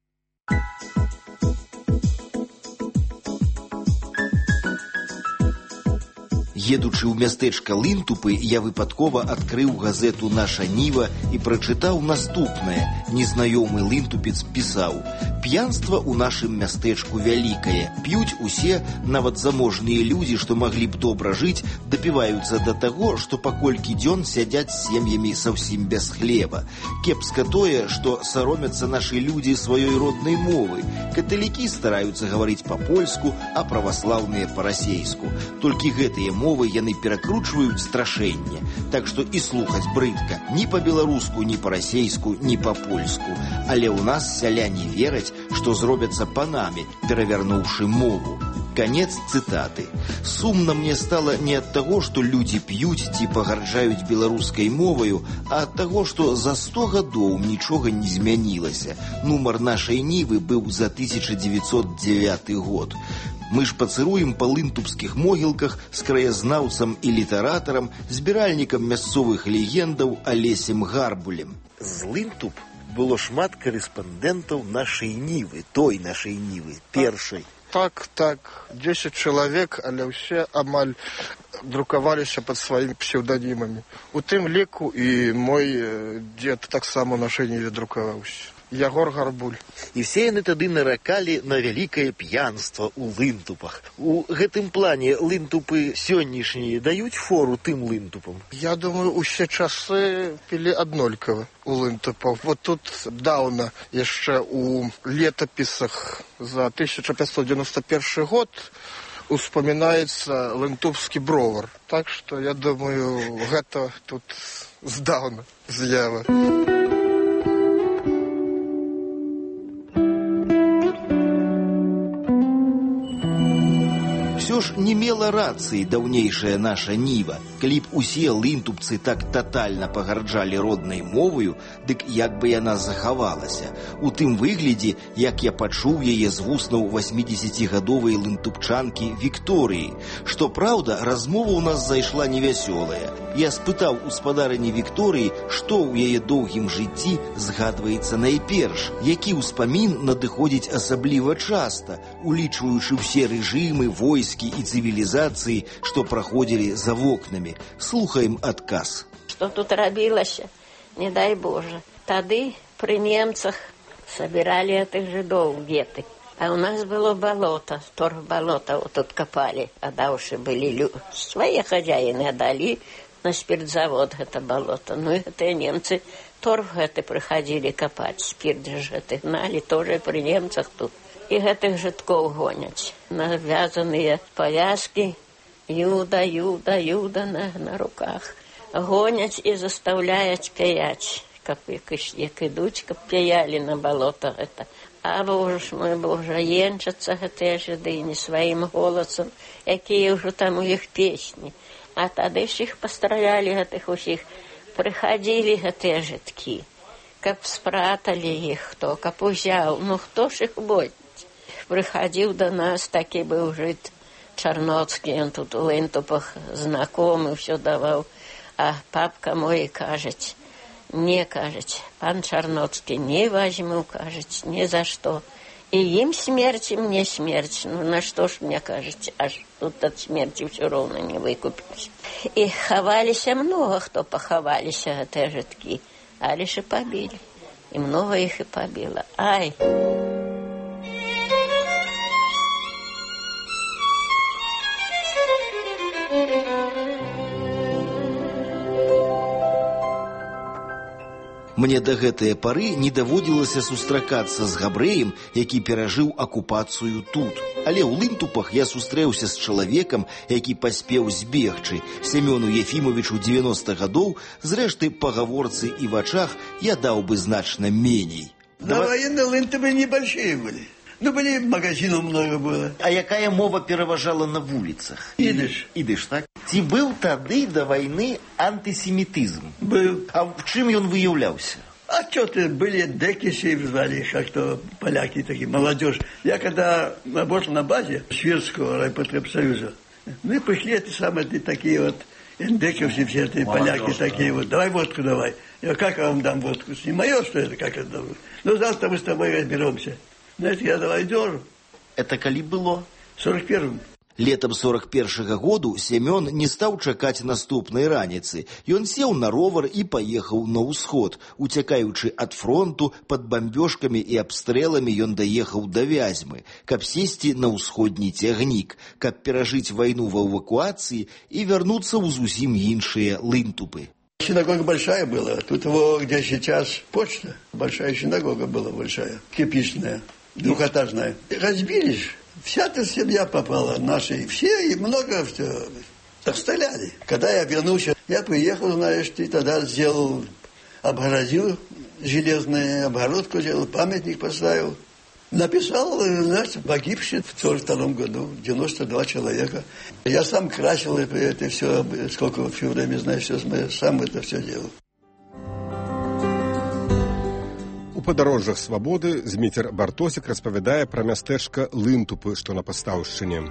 Едучы ў мястэчка Лынтупы, я выпадкова адкрыў газету «Наша Ніва» і прачытаў наступнае. Незнаёмы лынтупец пісаў: «П'янства ў нашым мястэчку вялікае. П'юць усе, нават заможныя людзі, што маглі б добра жыць, дапіваюцца да таго, што па колькі дзён сядзяць з сем'ямі заўсім без хлеба. Кепска тое, што саромяцца нашы людзі сваёй роднай мовы. Каталікі стараюцца гаварыць па-польску, а праваслаўныя па-расейску. Толькі гэтыя мовы яны перакручваюць страшэнне. Так што і слухаць брыдка ні па-беларуску, ні па-расейску, ні па-польску. Але ў нас сяляне вераць, што зробяцца панамі, перавярнуўшы мову». Канец цытаты. Сумна мне стала не ад таго, што людзі п'юць ці пагарджаюць беларускай моваю, а ад таго, што за 100 гадоў нічога не змянілася. Нумар нашай Нівы быў за 1909 год. Мы ж пацыруем па лынтупскіх могілках з краязнаўцам і літаратарам, збіральнікам мясцовых легендаў Алесем Гарбулем. З Лынтуп было шмат карэспандэнтаў нашай Нівы, той нашай Нівы, першай. Так, 10 чалавек, але ўсе амаль друкаваліся пад сваімі псеўданімамі. У тым ліку і мой дзед таксама ў нашай Ніве друкаваўся. Ягор Гарбуль. І все яны тады наракалі на вялікае п'янства ў Лынтупах. У гэтым плане Лынтупы сённяшнія даюць фору тым Лынтупам? Я думаю, усе часы пілі аднолькава у Лынтупаў. Вот тут даўна яшчэ у летапісах за 1591 год успамінаецца лынтупскі бровар. Так што, я думаю, гэта тут здаўна з'ява. ж не мела рацыі даўнейшая наша Ніва. Калі б усе лынтупцы так татальна пагарджалі роднай моваю, дык як бы яна захавалася. У тым выглядзе, як я пачуў яе з вуснаў 80-гадовай лынтупчанкі Вікторыі. Што праўда, размова ў нас зайшла невясёлая. Я спытаў у спадарыні Вікторыі, што ў яе доўгім жыцці згадваецца найперш, які ўспамін надыходзіць асабліва часта, улічваючы ўсе рэжымы, войскі і цывілізацыі, што праходзілі за вокнамі. Слухаем адказ. Што тут рабілася, не дай Боже. Тады пры немцах сабіралі гэтых жыдоў геты. А у нас было болото, торф-болото вот тут копали. Адаўшы былі свае хозяины, адалі на спиртзавод гэта болото. Ну и гэтыя немцы торф гэты прыходили копать. Спирт же гэты гнали, тоже при немцах тут. И гэтых жыткоў гоняць. Навязаныя повязки, юда на руках. Гоняць и заставляюць пяяць. Как ідуць, каб пяялі на болото гэта. А Боже ж мой Боже, енчацца гэтыя жыды не сваім голасам, якія ўжо там у іх песні. А тады ж іх пастралялі гэтых усіх. Прыхадзілі гэтыя жыткі, каб спраталі іх хто, каб узяў. Ну хто ж іх бодзіць? Прыхадзіў да нас, такі быў жыт Чарноцкі, ён тут у лынтупах знакомы, ўсё даваў. А папка мой кажаць, не, кажуть, пан Чарноцкий, не возьму, кажуть, ни за что. И им смерть, и мне смерть. Ну, на что ж мне кажется, аж тут от смерти все равно не выкупились. И ховались, много кто поховались, эти житки, а лишь и побили. И много их и побило. Ай! Мне да гэтае пары не даводзілася сустракацца з габрэем, які перажыў акупацыю тут. Але ў лынтупах я сустрэўся з чалавекам, які паспеў збегчы. Семёну Ефімовичу 90 гадоў, зрэшты, па гаворцы і вачах я даў бы значна меней. Да, военные лынтупы небольшие были. Ну, были, магазинов много было. А якая мова пераважала на вуліцах? Идыш. Идыш, так? Ці быў тады да вайны антисемітызм? Был. А в чым ён выяўляўся? А что ты, были декиси звали, как-то поляки такие, молодежь. Я когда работал на базе Шведского райпотребсоюза, ну и пришли эти самые такие вот индекисы, все эти поляки такие вот, давай водку давай. Я как я вам дам водку? Не мое, что это, как это дам? Ну завтра мы с тобой разберемся. Знаете, я давай дёру. Это калі было? 41-м. Летом 41-го году Семён не стаў чакаць наступнай раніцы. Ён сеў на ровар і паехаў на ўсход. Уцякаючы ад фронту, пад бамбёжкамі і абстрэламі ён даехаў да Вязьмы, каб сесці на ўсходні цягнік, каб перажыць вайну ва эвакуацыі і вярнуцца ў зусім іншыя лынтупы. Синагога большая была. Тут его, где сейчас почта, большая синагога была большая, кирпичная, двухэтажная. Разбились. Вся эта семья попала, наши все, и много все. Так стреляли. Когда я вернулся, я приехал, знаешь, ты тогда сделал, обгородил железную обгородку, сделал, памятник поставил. Написал, знаешь, погибший в 42 году, 92 человека. Я сам красил это все, сколько все время, знаешь, сам это все делал. У падарожжах свабоды Зміцер Бартосік распавядае пра мястэчка Лынтупы, што на Пастаўшчыне.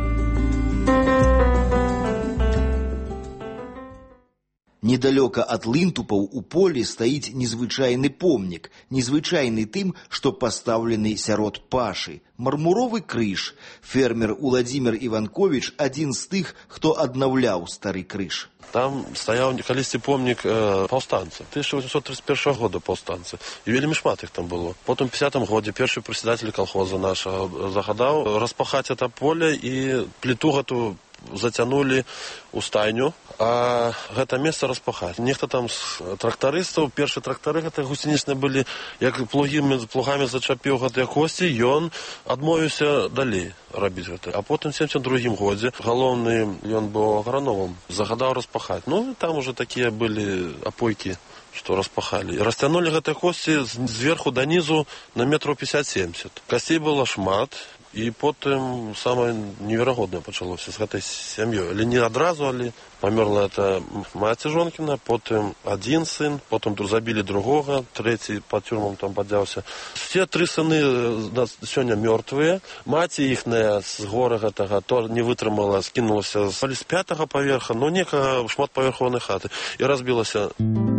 Недалёка ад лынтупаў у полі стаіць незвычайны помнік, незвычайны тым, што пастаўлены сярод пашы. Мармуровы крыж. Фермер Уладзімір Іванковіч адзін з тых, хто аднаўляў стары крыж. Там стаяў калісьці помнік паўстанца. 1831 года паўстанцы. І вельмі шмат іх там было. Потым у 50-м годзе першы прадседатель колхоза нашага загадаў распахаць это поле і пліту гэту зацянулі ў стайню, а гэта месца распахаць. Нехта там з трактарыстаў, першыя трактары гэтыя гусенічныя былі, як плугамі зачапіў гэтыя косці, ён адмовіўся далей рабіць гэта. А потым у 72-м годзе галоўны, ён быў аграномам, загадаў распахаць. Ну, там уже такія былі апойкі, што распахалі. І расцянулі гэтыя косці зверху да нізу на метраў 50-70. Касцей было шмат, І потым самае неверагоднае пачалося з гэтай сям'ёй. Але не адразу, але памерла это маці жонкіна, потым адзін сын, потым забілі другога, трэці па тюрмам там падзяўся. Все 3 сыны сёння мёртвыя. Маці іхная з гора гэтага то не вытрымала, скінулася з 5-го паверха, но некага шматпавярховай хаты і разбілася.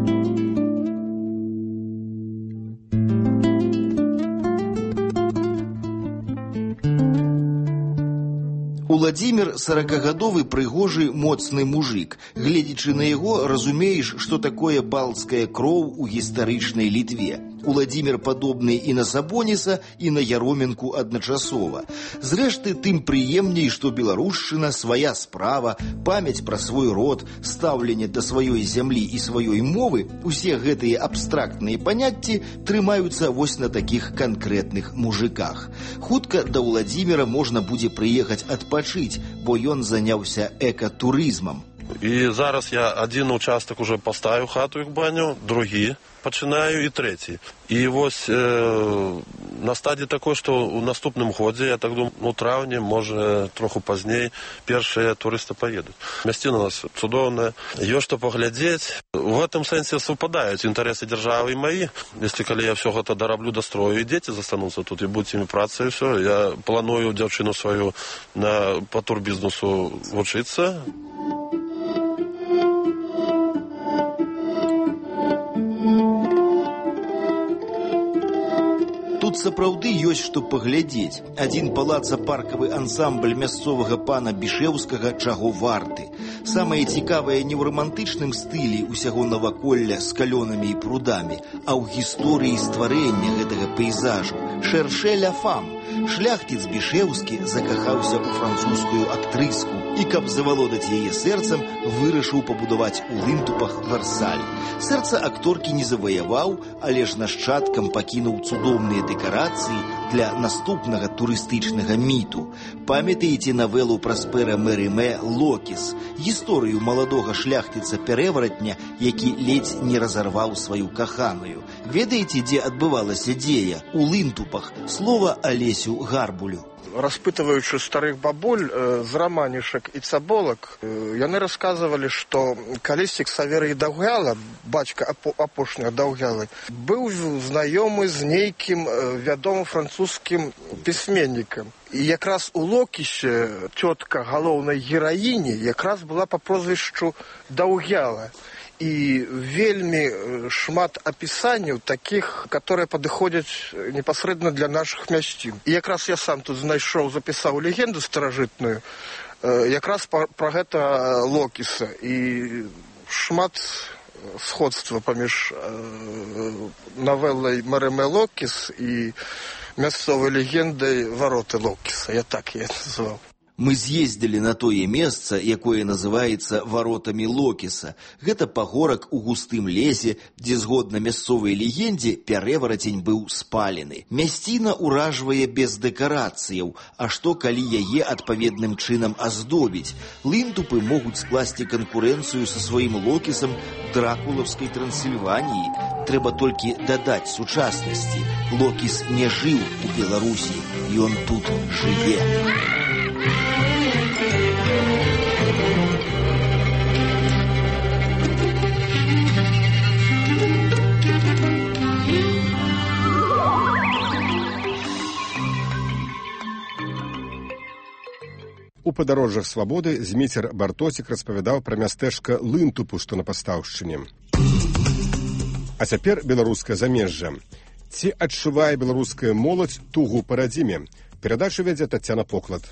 Уладзімір 40-гадовы прыгожы моцны мужик. Гледзячы на яго, разумееш, што такое балцкая кроў у гістарычнай Літве. Уладзімір падобны і на Сабоніса, і на Яроменку адначасова. Зрэшты, тым прыемней, што беларушчына свая справа, памяць пра свой род, стаўленне да сваёй зямлі і сваёй мовы, усе гэтыя абстрактныя паняцці трымаюцца вось на такіх канкрэтных мужиках. Хутка да Уладзіміра можна будзе прыехаць адпачыць, бо ён заняўся экатурызмам. І зараз я адзін участак уже паставіў хату, як баню, другі пачынаю і трэці. І вось на стадії такой, што ў наступным годзе, я так думаю, у траўні, можа, троху пазней, першыя турысты паедуць. Мясціна у нас цудоўная, ёсць што паглядзець. В гэтым сэнсе супадаюць інтарэсы дзяржавы і маі. Если калі я все гэта дараблю, дастрою, і дзеці застануцца тут, і будуць імі праца, і все. Я планую дзяўчыну сваю па турбізнесу вучыцца. Тут сапраўды ёсць што паглядзець. Адзін палаца-паркавы ансамбль мясцовага пана Бішэўскага чаго варты. Самае цікавае не ў рамантычным стылі ўсяго наваколля з калёнамі і прудамі, а ў гісторыі стварэння гэтага пейзажу. Шэршэ ля фам. Шляхціц Бішэўскі закахаўся ў французскую актрыску і, каб завалодаць яе сэрцам, вырашыў пабудаваць у Лынтупах Варсаль. Сэрца акторкі не заваяваў, але ж нашчадкам пакінуў цудоўныя дэкарацыі для наступнага турыстычнага міту. Памятаеце навелу Праспера Мерымэ «Локіс», гісторыю маладога шляхціца-переваратня, які ледзь не разарваў сваю каханую. Ведаеце, дзе адбывалася дзея? У Лынтупах. Слова Алесю Гарбулю. Распытываючы старых бабуль з раманішак і цаболак, яны расказвалі, што калісьці Ксаверый Даўгяла, бацька апошняга Даўгялы, быў знаёмы з нейкім вядомым французскім пісьменнікам. І якраз у Локісе цётка галоўнай гераіні якраз была па прозвішчу Даўгяла. І вельмі шмат апісанняў такіх, которые падыходзяць непасрэдна для нашых мясцін. І якраз я сам тут знайшоў, запісаў легенду старажытную, якраз пра гэта Локіса. І шмат сходства паміж навелай Мерымэ «Локіс» і мясцовай легендай «Вароты Локіса». Я так яе назваў. Мы з'ездзілі на тое месца, якое называецца варотамі Локіса. Гэта пагорак у густым лесе, дзе, згодна мясцовай легендзе, переварацень быў спалены. Мясціна ўражвае без дэкарацыяў, а што калі яе адпаведным чынам аздобіць? Лынтупы могуць скласці канкурэнцыю са сваім Локісам дракулаўскай Трансільваніі. Трэба толькі дадаць сучаснасці. Локіс не жыў у Беларусі, ён тут жыве. У падарожжах свабоды Зміцер Бартосік распавядаў пра мястэчка Лынтупу, што на Пастаўшчыне. А цяпер беларускае замежжа. Ці адчувае беларуская моладзь тугу па радзіме? Перадачу вядзе Тацяна Поклад.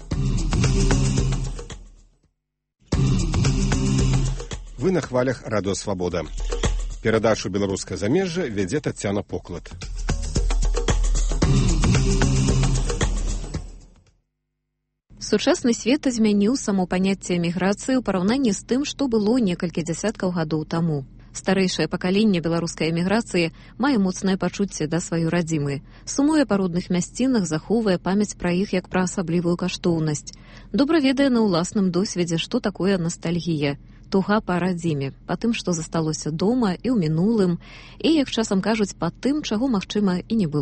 Вы на хвалях Радыё Свабода. Перадачу «Беларускае замежжа» вядзе Тацяна Поклад. Сучасны свет змяніў само паняцце эміграцыі ў параўнанні з тым, што было некалькі дзясяткаў гадоў таму. Старэйшае пакаленне беларускай эміграцыі мае моцнае пачуцце да сваёй радзімы, сумуе па родных мясцінах, захоўвае памяць пра іх як пра асаблівую каштоўнасць. Добра ведае на ўласным досведзе, што такое ностальгія, туга па радзіме, па тым, што засталося дома і ў мінулым, і, як часам кажуць, па тым, чаго, магчыма, і не было.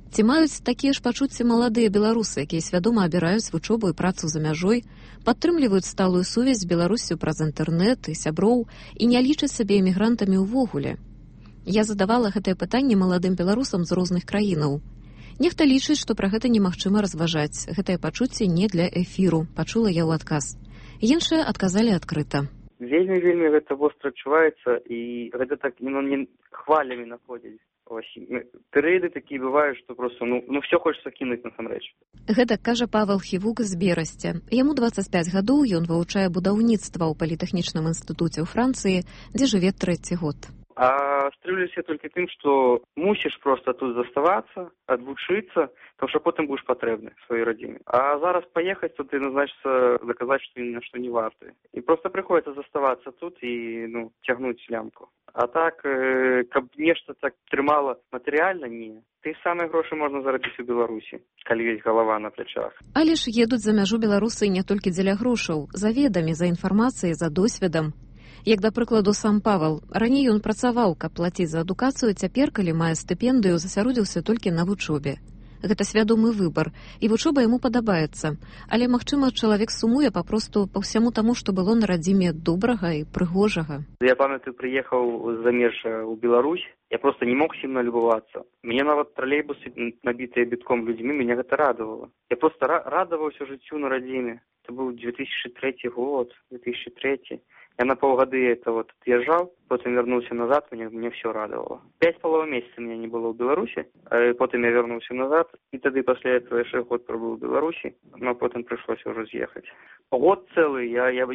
Ці маюць такія ж пачуцці маладыя беларусы, якія свядома абіраюць вучобу і працу за мяжой, падтрымліваюць сталую сувязь з Беларуссю праз інтэрнэт і сяброў і не лічаць сябе эмігрантамі ўвогуле? Я задавала гэтае пытанне маладым беларусам з розных краінаў. Нехта лічыць, што пра гэта немагчыма разважаць. Гэтае пачуцце не для эфіру, пачула я ў адказ. Іншыя адказалі адкрыта. Вельмі гэта востра адчуваецца, і гэта так не хвалямі находзіць. Перыяды такія бываюць, што проста все хочацца кінуць насамрэч. Гэта кажа Павел Хівук з Берасця. Яму 25 гадоў, ён вывучае будаўніцтва ў палітэхнічным інстытуце ў Францыі, дзе жыве 3-й год. А стрымлюся толькі тым, што мусіш проста тут заставацца, адвучыцца, тому што потым будзеш патрэбны сваёй радзіме. А зараз паехаць тут і, значыцца, даказаць, што ні на што не варты. І проста прыходзіцца заставацца тут і, цягнуць лямку. А так, каб нешта так трымала матэрыяльна, не. Ты самыя грошы можна зарабіць у Беларусі, калі ёсць галава на плячах. Але ж едуць за мяжу беларусы не толькі дзеля грошаў, за ведамі, за інфармацыяй, за досведам. Як, да прыкладу, сам Павел. Раней ён працаваў, каб плаціць за адукацыю, цяпер, калі мае стыпендыю, засяродзіўся толькі на вучобе. Гэта свядомы выбар, і вучоба яму падабаецца. Але, магчыма, чалавек сумуе папросту па ўсяму таму, што было на радзіме добрага і прыгожага. Я памятаю, прыехаў з замежжа ў Беларусь, я просто не мог сильно любавацца. Мне нават тралейбусы, набітыя бітком людзьмі, мяне гэта радавала. Я просто радаваўся жыццю на радзіме. Это быў 2003 год, 2003. Я на полгады отъезжал, потом вернулся назад, мне все радовало. 5,5 месяца меня не было в Беларуси, а потом я вернулся назад, и тогда после этого еще год пробыл в Беларуси, но потом пришлось уже съехать. Год целый,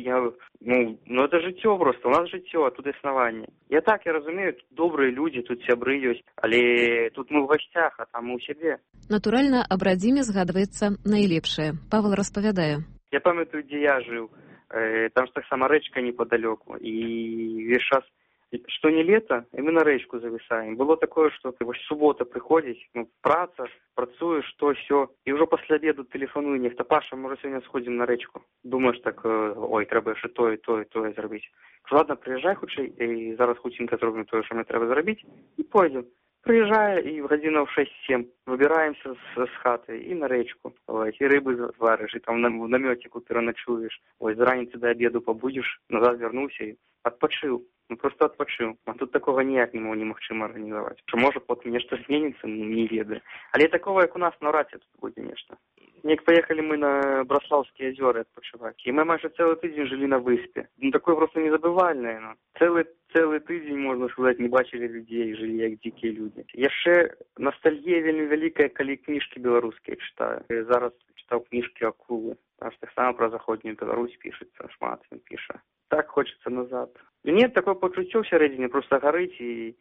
это життё просто, у нас життё, а тут основание. Я разумею, тут добрые люди, тут сябры есть, але тут мы в гостях, а там мы у себе. Натуральна, аб радзіме згадваецца найлепшае. Павел распавядае. Я памятаю, где я жил. Там же так сама речка неподалеку, и весь час, что не лето, и мы на речку зависаем. Было такое, что суббота приходишь, праца, працуешь, то все, и уже после обеда телефоную нехто: Паша, может, сегодня сходим на речку? Думаешь так, ой, треба ще то, и то, и то зробити. Ладно, приезжай хутчэй, и зараз хутенько зробимо то, що мне треба зробити, и пойдем. Приезжаю, и в годинов 6-7 выбираемся с хаты и на речку. И рыбы варишь, и там в наметику переночуешь. С раницы до обеду побудешь, назад вернулся и отпочил. Просто отпочил. А тут такого ніяк немагчыма организовать. Что может потом нечто зменится, не ведаю. Але такого, как у нас, навряд ли тут будет нечто. Як поехали мы на Браславские озера отпочивать. И мы майже целый тыдзень жили на выспе. Такое просто незабывальное. Целый тыдзень, можно сказать, не бачили людей, жили як дикие люди. Яшчэ ностальгія вельмі вялікая, калі кніжкі беларускія читаю. Я зараз читал книжки Акулы. Там так само про заходнюю Беларусь пишется, шмат він пише. Так хочется назад. Нет, такое почуццё всередине просто горить,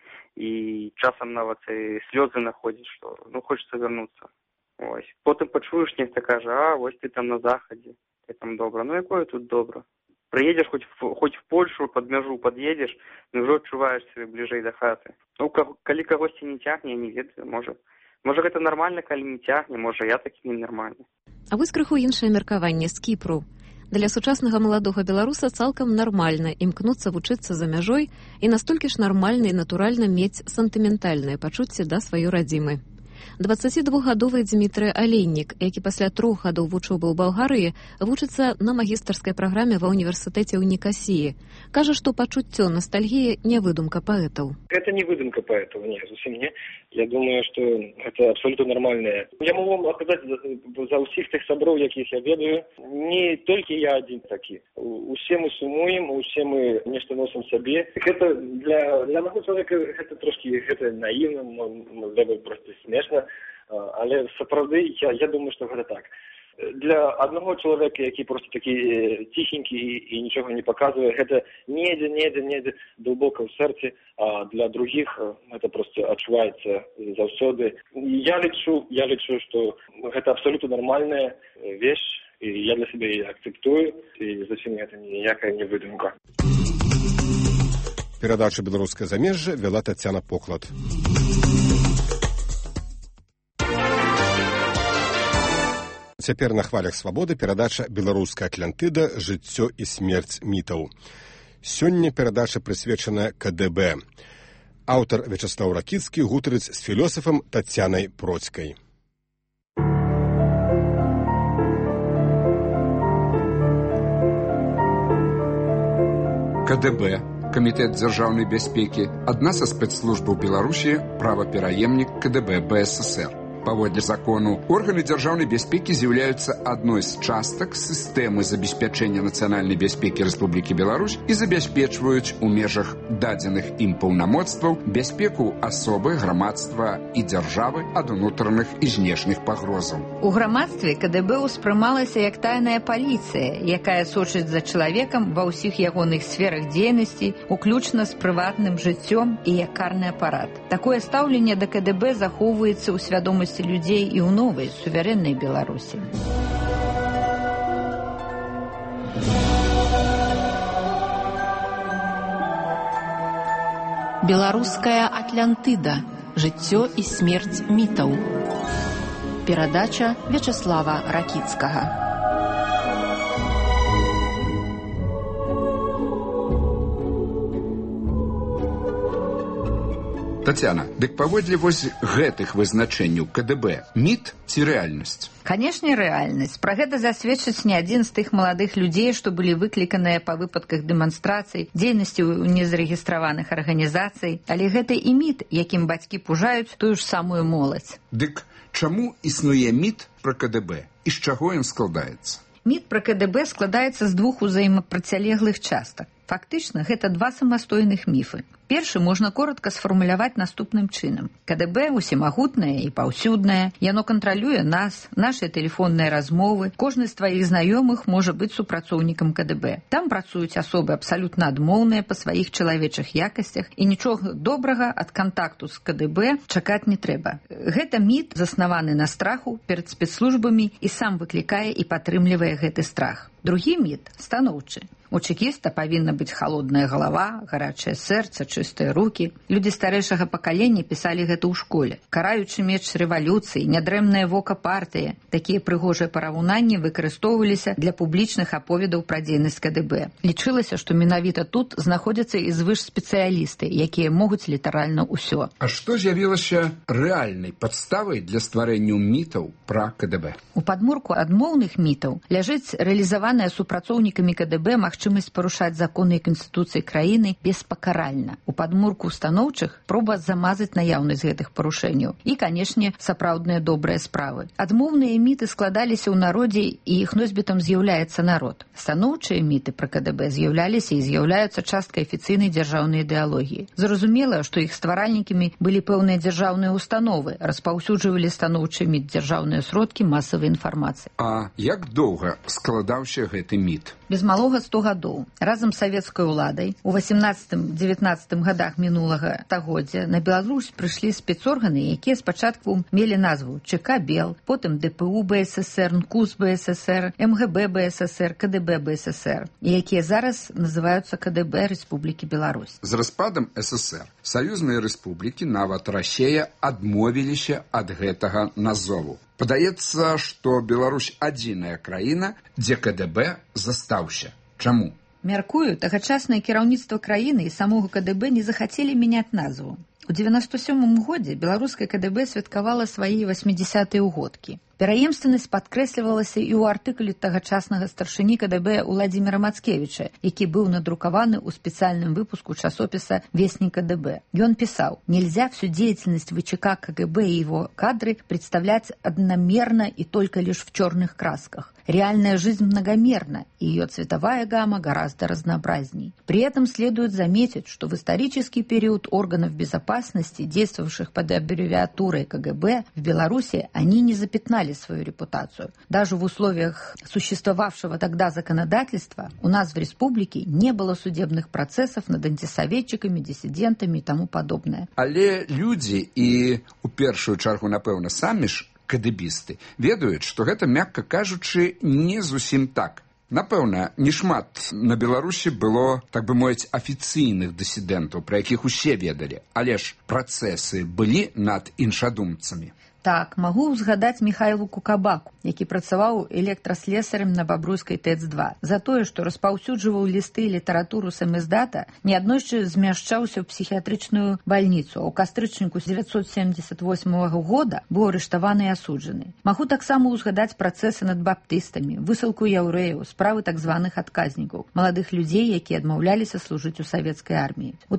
и часом нават и слезы находишь, что хочется вернуться. Ось. Потім почуєш, нехто каже: ось ти там на заході, ти там добре. Якое тут добре? Приїдеш хоч в Польщу, під межу під'їдеш, вже відчуваєш себе ближче до хати. Коли когось не тягне, я не ведаю, може гэта нормально, коли не тягне, може я таки ненормальний. А вось крыху іншае меркаванне з Кіпру. Для сучаснага маладога беларуса цалкам нармальна імкнуцца вучыцца за мяжой і настолькі ж нармальна і натуральна мець сантыментальнае пачуцце да сваёй радзімы. 22-гадовы Дмітрый Алейнік, які пасля 3 гадоў вучобы ў Балгарыі вучыцца на магістарскай праграме ва універсітэце ў Никосии, кажа, што пачуццё ностальгіі не выдумка паэтаў. Это не выдумка поэтов, нет, совсем не. Я думаю, что это абсолютно нормальное. Я могу вам сказать за усіх тых сяброў, якіх я ведаю, не толькі я адзін такі. Усе мы сумуем, усе мы нешта носім сабе. Это для одного человека это трошки наивно, можливо, просто смешно, але сапраўды я думаю, что гэта так. Для одного человека, який просто такий тихенький і нічого не показує, це недзе глибоко в серці, а для других це просто відчувається завсёды. Я лічу, що це абсолютно нормальна вещь, і я для себе її акцептую, і зовсім це ніяка не видумка. Перадачу «Беларускае замежжа» вела Тацяна Поклад. Цяпер на хвалях свабоды перадача «Беларуская Атлантыда. Жыццё і смерць мітаў». Сёння перадача прысвечаная КДБ. Аўтар Вячаслаў Ракіцкі гутарыць з філосафам Тацянай Процькай. КДБ, Камітэт дзяржаўнай бяспекі, адна са спецслужбаў Беларусі, правапераемнік КДБ БССР. Паводле закону, органы дзяржаўнай бяспекі з'яўляюцца адной з частак сістэмы забеспячэння нацыянальнай бяспекі Рэспублікі Беларусь і забяспечваюць у межах дадзеных ім паўнамоцтваў бяспеку асобы, грамадства і дзяржавы ад унутраных і знешніх пагрозаў. У грамадстве КДБ ўспрымалася як тайная паліцыя, якая сочыць за чалавекам ва ўсіх ягоных сферах дзейнасці, уключна з прыватным жыццём і як карны апарат. Такое стаўленне да КДБ захоўваецца ў свядомасці людзей і ў новай суверэннай Беларусі. Беларуская Атлантыда. Жыццё і смерць мітаў. Перадача Вячаслава Ракіцкага. Тацяна, дык паводле вось гэтых вызначэнняў КДБ міт ці рэальнасць? Канешне, рэальнасць. Пра гэта засведчыць не адзін з тых маладых людзей, што былі выкліканыя па выпадках дэманстрацый, дзейнасці ў незарэгістраваных арганізацый, але гэта і міт, якім бацькі пужаюць тую ж самую моладзь. Дык чаму існуе міт пра КДБ і з чаго ён складаецца? Міт пра КДБ складаецца з двух узаемапрацялеглых частак. Фактычна, гэта два самастойных міфы. Першы можна коротка сфармуляваць наступным чынам. КДБ усімагутнае і паўсюднае, яно кантралюе нас, нашыя тэлефонныя размовы, кожны з тваіх знаёмых можа быць супрацоўнікам КДБ. Там працуюць асобы абсалютна адмоўныя па сваіх чалавечых якасцях і нічога добрага ад кантакту з КДБ чакаць не трэба. Гэта міт, заснаваны на страху перад спецслужбамі і сам выклікае і падтрымлівае гэты страх. Другі міт станоўчы. У чекіста павінна быць халодная галава, гарачае сэрца, чыстыя рукі. Людзі старэйшага пакалення пісалі гэта ў школе. Караючы меч рэвалюцыі, нядрэмнае вока партыі. Такія прыгожыя параўнанні выкарыстоўваліся для публічных аповедаў пра дзейнасць КДБ. Лічылася, што менавіта тут знаходзяцца і звышспецыялісты, якія могуць літаральна ўсё. А што з'явілася рэальнай падставай для стварэння мітаў пра КДБ? У падмурку адмоўных мітаў ляжыць рэалізаваная супрацоўнікамі КДБ магчымасць парушаць законы і канстытуцыі краіны беспакаральна. У падмурку станоўчых проба замазаць наяўнасць гэтых парушэнняў і, канешне, сапраўдныя добрыя справы. Адмоўныя міты складаліся ў народзе і іх носьбітам з'яўляецца народ. Станоўчыя міты пра КДБ з'яўляліся і з'яўляюцца часткай афіцыйнай дзяржаўнай ідэалогіі. Зразумела, што іх стваральнікамі былі пэўныя дзяржаўныя установы, распаўсюджвалі станоўчыя міт дзяржаўныя сродкі масавай інфармацыі. А як доўга складаўся гэты міт? Без малога 100 гадоў. Разам з савецкай уладай у 18-19 гадах мінулага стагоддзя на Беларусь прыйшлі спецорганы, якія спачатку мелі назву ЧК БЕЛ, потым ДПУ БССР, НКУС БССР, МГБ БССР, КДБ БССР, і якія зараз называюцца КДБ Рэспублікі Беларусь. З распадам ССР саюзныя рэспублікі, нават Расія, адмовіліся ад гэтага назову. Падаецца, што Беларусь адзіная краіна, дзе КДБ застаўся. Чаму? Мяркую, тагачаснае кіраўніцтва краіны і самога КДБ не захацелі мяняць назву. У 97 годзе беларускае КДБ святкавала свае 80-е ўгодкі. Пераемственнасць падкрэслівалася і ў артыкуле тагачаснага старшыні КДБ Уладзіміра Мацкевіча, які быў надрукаваны ў спецыяльным выпуску часопіса «Вестник КДБ». Он писал: «Нельзя всю деятельность ВЧК КГБ и его кадры представлять одномерно и только лишь в черных красках. Реальная жизнь многомерна, и ее цветовая гамма гораздо разнообразней. При этом следует заметить, что в исторический период органов безопасности, действовавших под аббревиатурой КГБ, в Беларуси они не запятнали свою репутацию. Даже в условиях существовавшего тогда законодательства у нас в республике не было судебных процессов над антисоветчиками, диссидентами и тому подобное». Але люди и, у першую чаргу, напэўна, самі ж кадыбісты ведаюць, што гэта, мякка кажучы, не зусім так. Напэўна, нешмат на Беларусі было, так бы мовіць, афіцыйных дысідэнтаў, пра якіх усе ведалі, але ж працэсы былі над іншадумцамі. Так, магу ўзгадаць Міхайлу Кукабаку, які працаваў электраслесарем на Бабруйскай ТЭЦ-2. За тое, што распаўсюджваў лісты і літаратуру самаздата, неаднойчы змяшчаўся ў псіхіятрычную бальніцу, а ў кастрычніку 1978 года быў арыштаваны і асуджаны. Магу таксама ўзгадаць працэсы над баптыстамі, высылку яўрэяў, справы так званых адказнікаў, маладых людзей, якія адмаўляліся служыць у савецкай арміі. У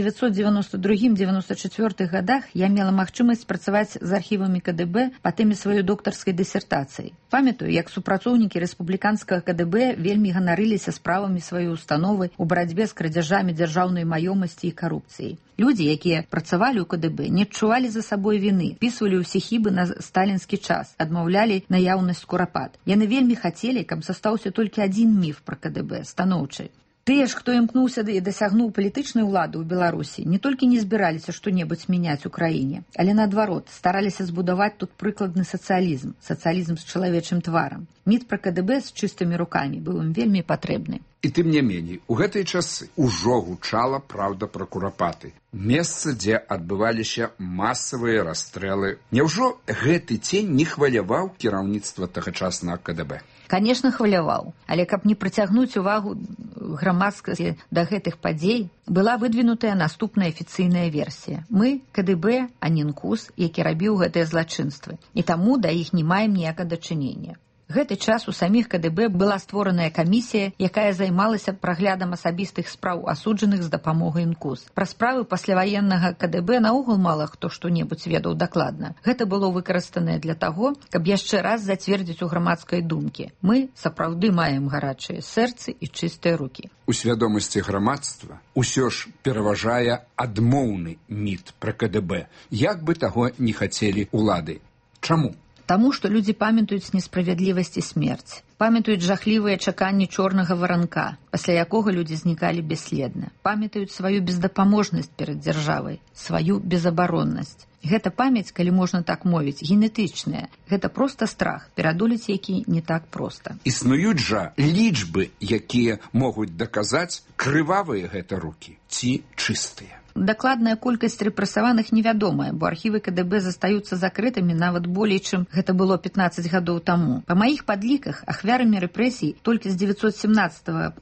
1992-94 годах я мела магчымасць працаваць з архівамі КДБ па тэме сваёй доктарскай дысертацыі. Памятаю, як супрацоўнікі рэспубліканскага КДБ вельмі ганарыліся справамі сваёй установы ў барацьбе з крадзяжамі дзяржаўнай маёмасці і карупцыі. Людзі, якія працавалі ў КДБ, не адчувалі за сабой віны, пісвалі ўсе хібы на сталінскі час, адмаўлялі наяўнасць курапат. Яны вельмі хацелі, каб застаўся толькі адзін міф пра КДБ – станоўчы. Тыя ж, хто імкнуўся і дасягнуў палітычнай улады ў Беларусі, не толькі не збіраліся што-небудзь мяняць у краіне, але наадварот, стараліся збудаваць тут прыкладны сацыялізм, сацыялізм з чалавечым тварам. Міф пра КДБ з чыстымі рукамі быў ім вельмі патрэбны. І тым не меней, у гэтыя часы ўжо гучала праўда пра курапаты. Месца, дзе адбываліся масавыя расстрэлы. Няўжо гэты цень не хваляваў кіраўніцтва тагачаснага КДБ? Конечно, хваляваў, але каб не прыцягнуць увагу грамадскасці да гэтых падзей, была выдвинутая наступная афіцыйная версія. Мы КДБ, а не НКУС, які рабіў гэтыя злачынствы, і таму да іх не маем ніякага дачынення. Гэты час у саміх КДБ была створаная камісія, якая займалася праглядам асабістых спраў асуджаных з дапамогай НКУС. Пра справы пасляваеннага КДБ наогул мала хто што-небудзь ведаў дакладна. Гэта было выкарыстанае для таго, каб яшчэ раз зацвердзіць у грамадскай думкі. Мы сапраўды маем гарачыя сэрцы і чыстыя рукі. У свядомасці грамадства ўсё ж пераважае адмоўны міф пра КДБ, як бы таго не хацелі улады. Чаму? Таму, што людзі памятаюць несправядлівасць і смерць, памятаюць жахлівыя чаканні чорнага варанка, пасля якога людзі знікалі бесследна, памятаюць сваю бездапаможнасць перад дзяржавай, сваю безабароннасць. Гэта памяць, калі можна так мовіць, генетычная. Гэта проста страх, пераадолець які не так проста. Існуюць жа лічбы, якія могуць даказаць, крывавыя гэта рукі ці чыстыя. Дакладная колькасць рэпрэсаваных невядомая, бо архівы КДБ застаюцца закрытымі нават болей, чым гэта было 15 гадоў таму. Па маіх падліках, ахвярамі рэпрэсій толькі з 917 па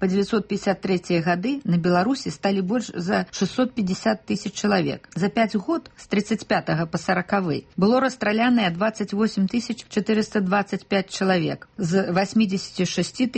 953 гады на Беларусі сталі больш за 650 тысяч чалавек. За 5 год, з 35 па 40 было расстраляныя 28 425 чалавек, з 86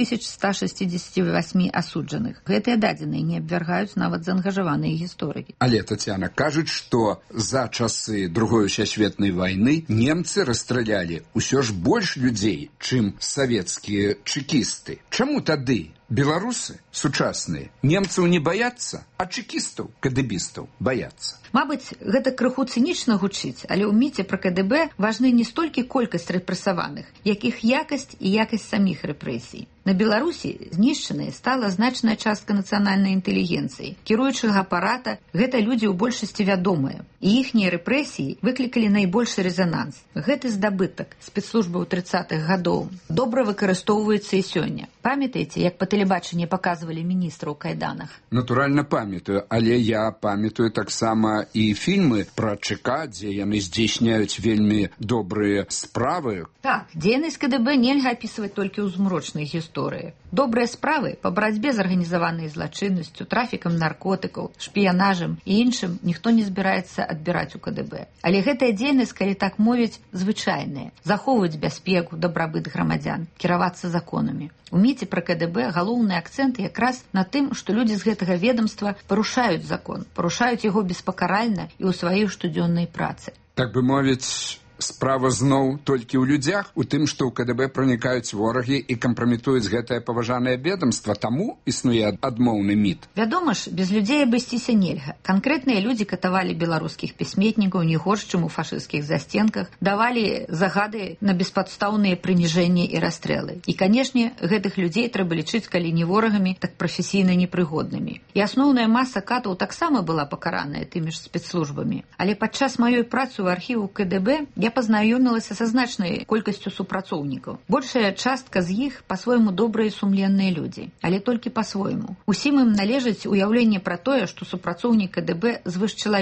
168 асуджаных. Гэтыя дадзеныя не абвяргаюць нават заангажаваныя гісторыкі. Але, Тацяна, кажуць, што за часы Другой сусветнай вайны немцы расстралялі ўсё ж больш людзей, чым савецкія чэкісты. Чаму тады беларусы сучасныя немцаў не баяцца, а чэкістаў, кадэбістаў баяцца? Мабыць, гэта крыху цынічна гучыць, але ў міце пра КДБ важны не столькі колькасць рэпрэсаваных, як іх якасць і якасць саміх рэпрэсій. На Беларусі знішчанай стала значная частка нацыянальнай інтэлігенцыі. Кіруючага апарата гэта людзі ў большасці вядомыя, і іхнія рэпрэсіі выклікалі найбольшы рэзананс. Гэты здабытак спецслужбаў 30-х гадоў добра выкарыстоўваецца і сёння. Памятаеце, як па тэлебачанні паказвалі міністра ў кайданах? Натуральна памятаю, але я памятаю таксама і фільмы пра ЧК, дзе яны здзейсняюць вельмі добрыя справы. Так, дзейнасць КДБ нельга апісваць толькі ў змрочнай гісторыі. Добрыя справы па барацьбе з арганізаванай злачыннасцю, трафікам наркотыкаў, шпіянажам і іншым ніхто не збіраецца адбіраць у КДБ. Але гэтая дзейнасць, калі так мовіць, звычайная. Захоўваць бяспеку, дабрабыт грамадзян, кіравацца законамі. У міце пра КДБ галоўны акцэнт якраз на тым, што людзі з гэтага ведомства парушаюць закон, парушаюць яго беспакаральна і ў сваёй штодзённай працы. Так бы мовіць, справа зноў толькі ў людзях, у тым, што ў КДБ пранікаюць ворагі і кампраметуюць гэтае паважанае ведомства, таму існуе адмоўны міф. Вядома ж, без людзей абысціся нельга. Канкрэтныя людзі катавалі беларускіх пісьменнікаў не горш, чым у фашысцкіх застенках, давалі загады на беспадстаўныя прыніжэнні і расстрэлы. І, канешне, гэтых людзей трэба лічыць, калі не ворагамі, так прафесійна непрыгоднымі. І асноўная маса катаў таксама была пакараная тымі ж спецслужбамі. Але падчас маёй працы ў архіву КДБ я пазнаёмілася са значнай колькасцю супрацоўнікаў. Большая частка з іх па-свойму добрыя і сумленныя людзі, але толькі па-свойму. Усім ім належыць уяўленне пра тое, што супрацоўнік КДБ звышчалавек,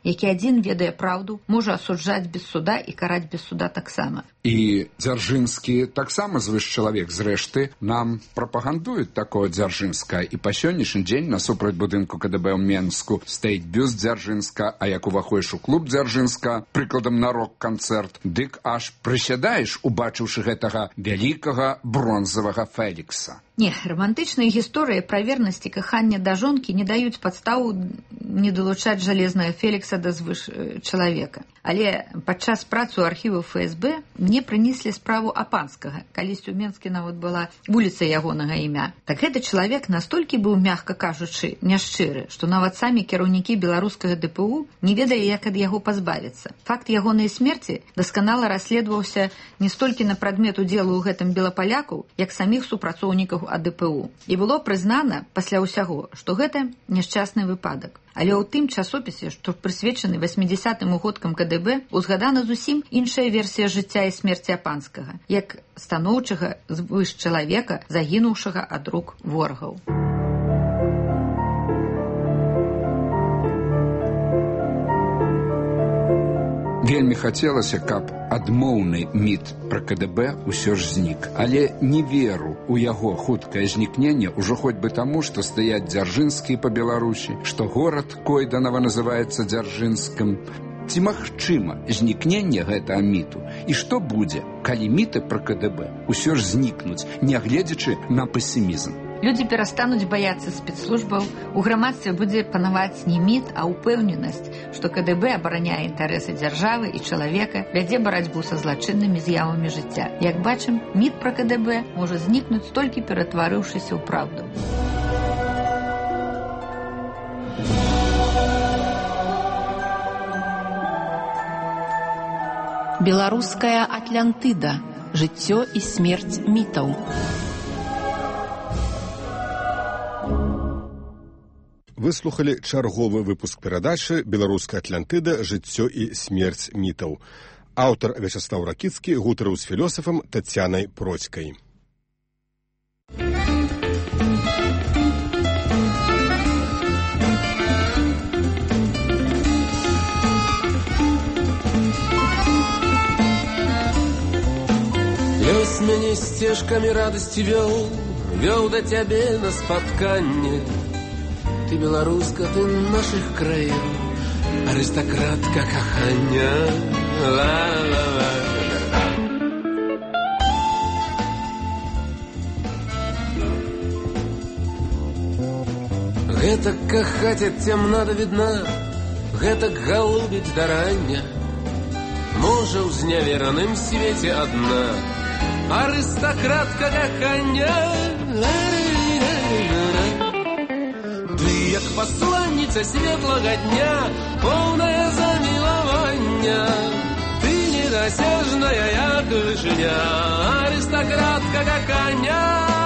які адзін ведае праўду, можа асуджаць без суда і караць без суда таксама. І Дзяржынскі таксама звыш чалавек. Зрэшты, нам прапагандуюць такого Дзяржынска. І па сённяшні дзень насупраць будынку КДБ ў Менску стаіць бюст Дзяржынска, а як уваходзіш у клуб Дзяржынска, прыкладам на рок-канцэрт, дык аж прысядаеш, убачыўшы гэтага вялікага бронзавага Фелікса. Не, романтычныя гісторыі пра вернасць і каханне да жонкі не даюць падставу не далучаць жалезнага Фелікса да звыш чалавека. Але падчас працы ў архіву ФСБ мне прынеслі справу Апанскага. Калісь у Менске нават была вуліца ягонага імя. Так гэты чалавек настолькі быў, мякка кажучы, няшчыры, што нават самі кіраўнікі беларускага ДПУ не ведалі, як ад яго пазбавіцца. Факт ягонай смерці дасканала расследаваўся не столькі на прадмет удзелу ў гэтым белапаляку, як саміх супрацоўнікаў АДПУ. І было прызнана пасля ўсяго, што гэта няшчасны выпадак. Але ў тым часопісе, што прысвечаны 80-м угодкам КДБ, узгадана зусім іншая версія жыцця і смерці Апанскага, як станоўчага звыш чалавека, загінуўшага ад рук ворагаў. Вельмі хацелася, каб адмоўны міт пра КДБ усё ж знік. Але не веру ў яго хуткае знікненне ўжо хоць бы таму, што стаяць Дзяржынскія па Беларусі, што горад Койданава называецца Дзяржынскім. Ці магчыма знікненне гэтага міту? І што будзе, калі міты пра КДБ усё ж знікнуць, нягледзячы на песімізм? Людзі перастануць баяцца спецслужбаў, у грамадстве будзе панаваць не міт, а ўпэўненасць, што КДБ абараняе інтарэсы дзяржавы і чалавека, вядзе барацьбу са злачыннымі з'явамі жыцця. Як бачым, міт пра КДБ можа знікнуць толькі ператварыўшыся ў праўду. Беларуская Атлантыда. Жыццё і смерць мітаў. Вы слухали чарговы выпуск перадачы «Беларуская Атлантыда. Жыццё і смерць мітаў». Аўтар Вячаслаў Ракіцкі гутарыў з філосафам Тацянай Процькай. Лёс мяне сцежкамі радасці вёў да цябе на спатканне. Ты беларуска, ты нашых краёў, арыстакратка кахання. Ла-ла-ла. Гэтак кахаць ад цямна да відна, гэтак галубіць да рання. Можа, ў знявераным свеце адна арыстакратка кахання. Як пасланніца светлага дня, поўная замілавання. Ты недасяжная, як вышыня, арыстакратка кахання.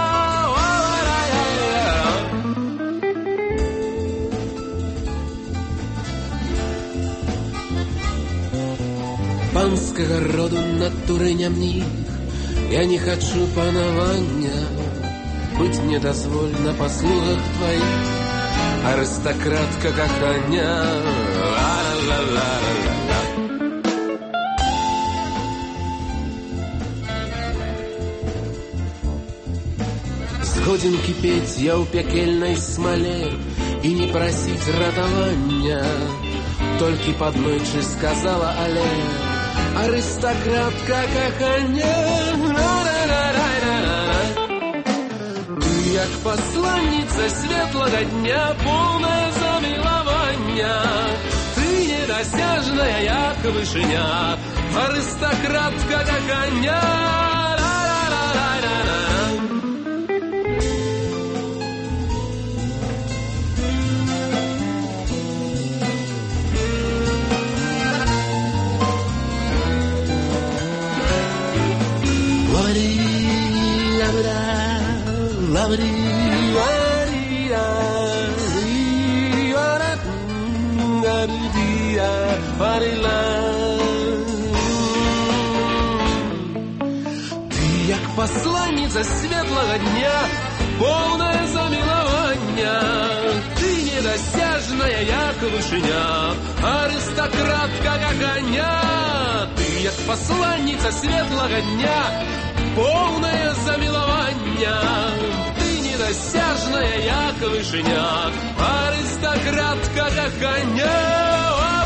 Панскага роду натуры не мніх, я не хачу панавання, быць не дазволь на паслугах тваіх, арыстакратка кахання. Ла-ла-ла-ла-ла. Згодзін кіпець я ў пякельнай смале і не прасіць ратавання, толькі падмычы сказала, але арыстакратка кахання. Як пасланніца светлага дня, поўная замілавання. Ты недасяжная, як вышыня, арыстакратка кахання. Ты як пасланніца светлага дня, поўная замілавання. Ты не недосяжная, як вышыня, арыстократка коня. Ты, як пасланніца светлага дня, поўнае замілавання. Ты недосяжная, як вышыня, арыстократка коня.